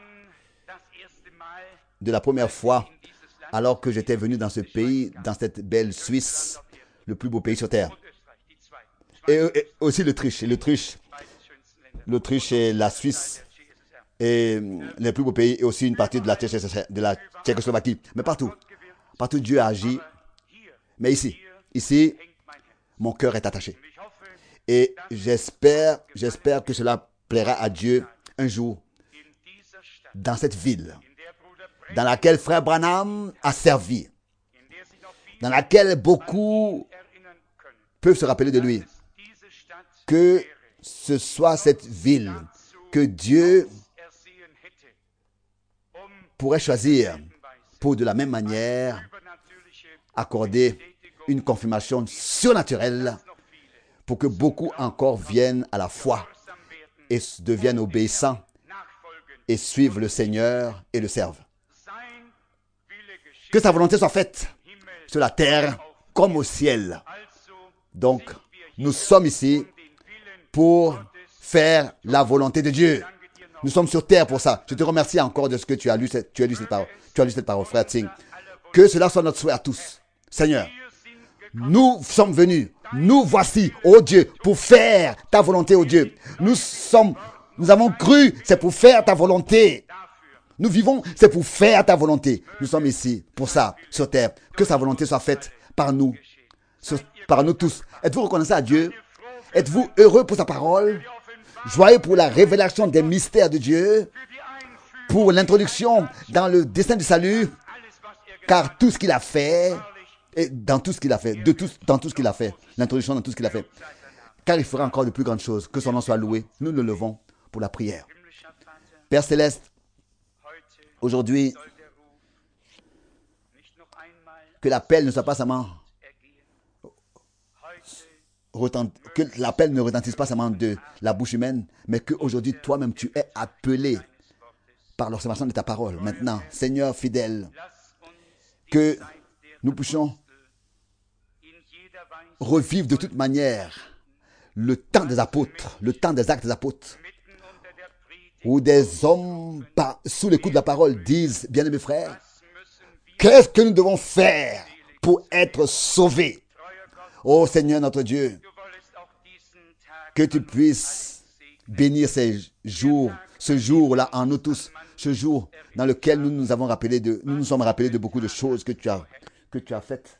de la première fois alors que j'étais venu dans ce pays, dans cette belle Suisse, le plus beau pays sur terre. Et aussi l'Autriche et la Suisse et les plus beaux pays et aussi une partie de la Tchécoslovaquie. Mais partout Dieu a agi. Mais ici, mon cœur est attaché. Et j'espère que cela plaira à Dieu un jour dans cette ville dans laquelle Frère Branham a servi, dans laquelle beaucoup peuvent se rappeler de lui. Que ce soit cette ville que Dieu pourrait choisir pour de la même manière accorder une confirmation surnaturelle pour que beaucoup encore viennent à la foi et deviennent obéissants et suivent le Seigneur et le servent. Que sa volonté soit faite sur la terre comme au ciel. Donc, nous sommes ici pour faire la volonté de Dieu. Nous sommes sur terre pour ça. Je te remercie encore de ce que tu as lu cette parole. Tu as lu cette parole, frère Tsing. Que cela soit notre souhait à tous. Seigneur, nous sommes venus. Nous voici, ô Dieu, pour faire ta volonté, ô Dieu. Nous avons cru, c'est pour faire ta volonté. Nous vivons, c'est pour faire ta volonté. Nous sommes ici pour ça, sur terre. Que sa volonté soit faite par nous, par nous tous. Êtes-vous reconnaissant à Dieu? Êtes-vous heureux pour sa parole? Joyeux pour la révélation des mystères de Dieu? Pour l'introduction dans le dessein du salut? Car tout ce qu'il a fait, et dans tout ce qu'il a fait, dans tout ce qu'il a fait, l'introduction dans tout ce qu'il a fait, car il fera encore de plus grandes choses. Que son nom soit loué. Nous le levons pour la prière. Père Céleste, aujourd'hui, que l'appel ne soit pas seulement que l'appel ne retentisse pas seulement de la bouche humaine, mais qu'aujourd'hui, toi-même, tu es appelé par l'observation de ta parole. Maintenant, Seigneur fidèle, que nous puissions revivre de toute manière le temps des apôtres, le temps des actes des apôtres, où des hommes, sous les coups de la parole, disent, bien-aimés frères, qu'est-ce que nous devons faire pour être sauvés? Ô Seigneur notre Dieu, que tu puisses bénir ce jour-là en nous tous, ce jour dans lequel nous nous sommes rappelés de beaucoup de choses que tu as faites.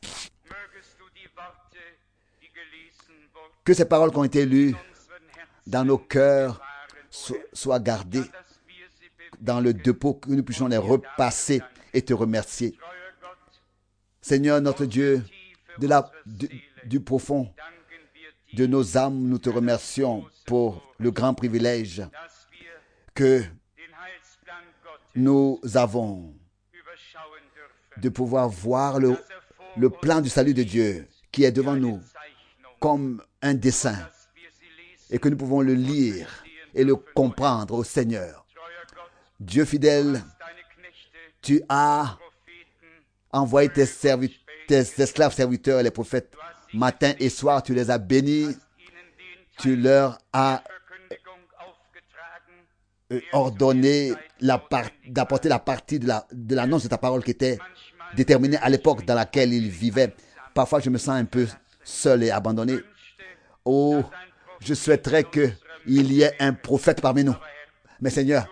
Que ces paroles qui ont été lues dans nos cœurs soient gardées dans le dépôt, que nous puissions les repasser et te remercier. Seigneur notre Dieu, du profond de nos âmes, nous te remercions pour le grand privilège que nous avons de pouvoir voir le plan du salut de Dieu qui est devant nous comme un dessin et que nous pouvons le lire et le comprendre au Seigneur. Dieu fidèle, tu as envoyé tes esclaves serviteurs, les prophètes, matin et soir, tu les as bénis, tu leur as ordonné d'apporter la partie de l'annonce de ta parole qui était déterminée à l'époque dans laquelle ils vivaient. Parfois, je me sens un peu seul et abandonné. Oh, je souhaiterais qu'il y ait un prophète parmi nous. Mais Seigneur,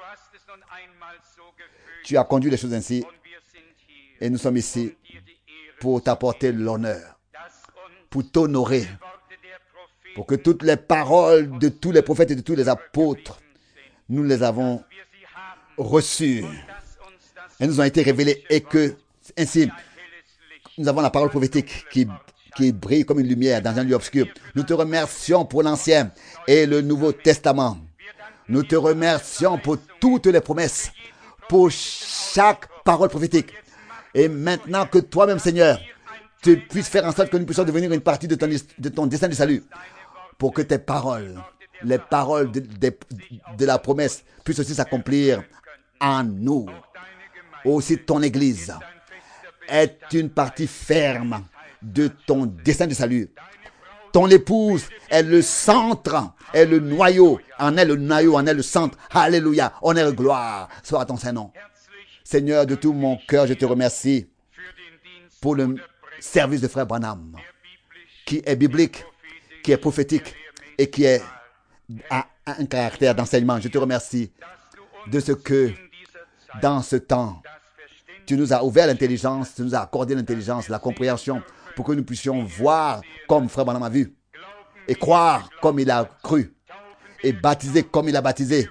tu as conduit les choses ainsi et nous sommes ici pour t'apporter l'honneur, pour t'honorer, pour que toutes les paroles de tous les prophètes et de tous les apôtres, nous les avons reçues et nous ont été révélées et que ainsi nous avons la parole prophétique qui brille comme une lumière dans un lieu obscur. Nous te remercions pour l'Ancien et le Nouveau Testament. Nous te remercions pour toutes les promesses, pour chaque parole prophétique. Et maintenant que toi-même, Seigneur, tu puisses faire en sorte que nous puissions devenir une partie de ton dessein du salut, pour que tes paroles, les paroles de la promesse, puissent aussi s'accomplir en nous. Aussi ton Église est une partie ferme de ton dessein du salut. Ton épouse est le centre, est le noyau, en est le noyau, en est le centre. Alléluia, honneur et gloire soit à ton Saint-Nom. Seigneur, de tout mon cœur, je te remercie pour le service de Frère Branham, qui est biblique, qui est prophétique et qui a un caractère d'enseignement. Je te remercie de ce que, dans ce temps, tu nous as ouvert l'intelligence, tu nous as accordé l'intelligence, la compréhension, pour que nous puissions voir comme Frère Branham a vu, et croire comme il a cru, et baptiser comme il a baptisé,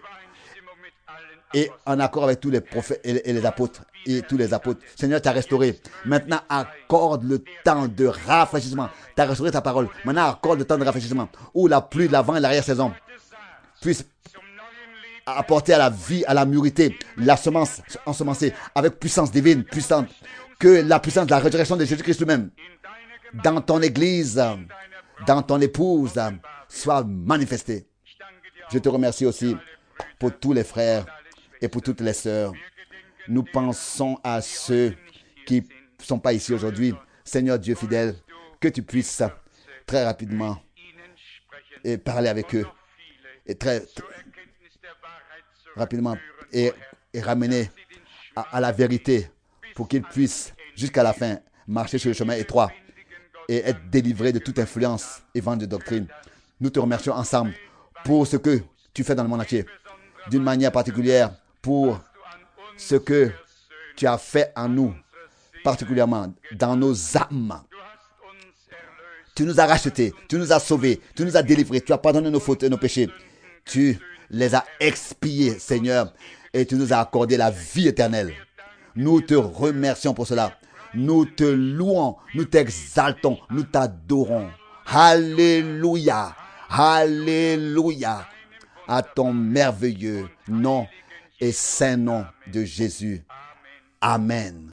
et en accord avec tous les prophètes et les apôtres, et tous les apôtres. Seigneur, tu as restauré. Maintenant, accorde le temps de rafraîchissement. Tu as restauré ta parole. Maintenant, accorde le temps de rafraîchissement, où la pluie de l'avant et l'arrière-saison puisse apporter à la vie, à la mûrité, la semence ensemencée avec puissance divine, puissante, que la puissance de la résurrection de Jésus-Christ lui-même dans ton Église, dans ton épouse, soit manifestée. Je te remercie aussi pour tous les frères et pour toutes les sœurs. Nous pensons à ceux qui ne sont pas ici aujourd'hui. Seigneur Dieu fidèle, que tu puisses très rapidement et parler avec eux et très rapidement et ramener à la vérité pour qu'ils puissent jusqu'à la fin marcher sur le chemin étroit et être délivrés de toute influence et vent de doctrine. Nous te remercions ensemble pour ce que tu fais dans le monde entier, d'une manière particulière pour ce que tu as fait en nous, particulièrement dans nos âmes. Tu nous as rachetés, tu nous as sauvés, tu nous as délivrés, tu as pardonné nos fautes et nos péchés. Tu les as expiés, Seigneur, et tu nous as accordé la vie éternelle. Nous te remercions pour cela. Nous te louons, nous t'exaltons, nous t'adorons. Alléluia, alléluia, à ton merveilleux nom et saint nom de Jésus. Amen.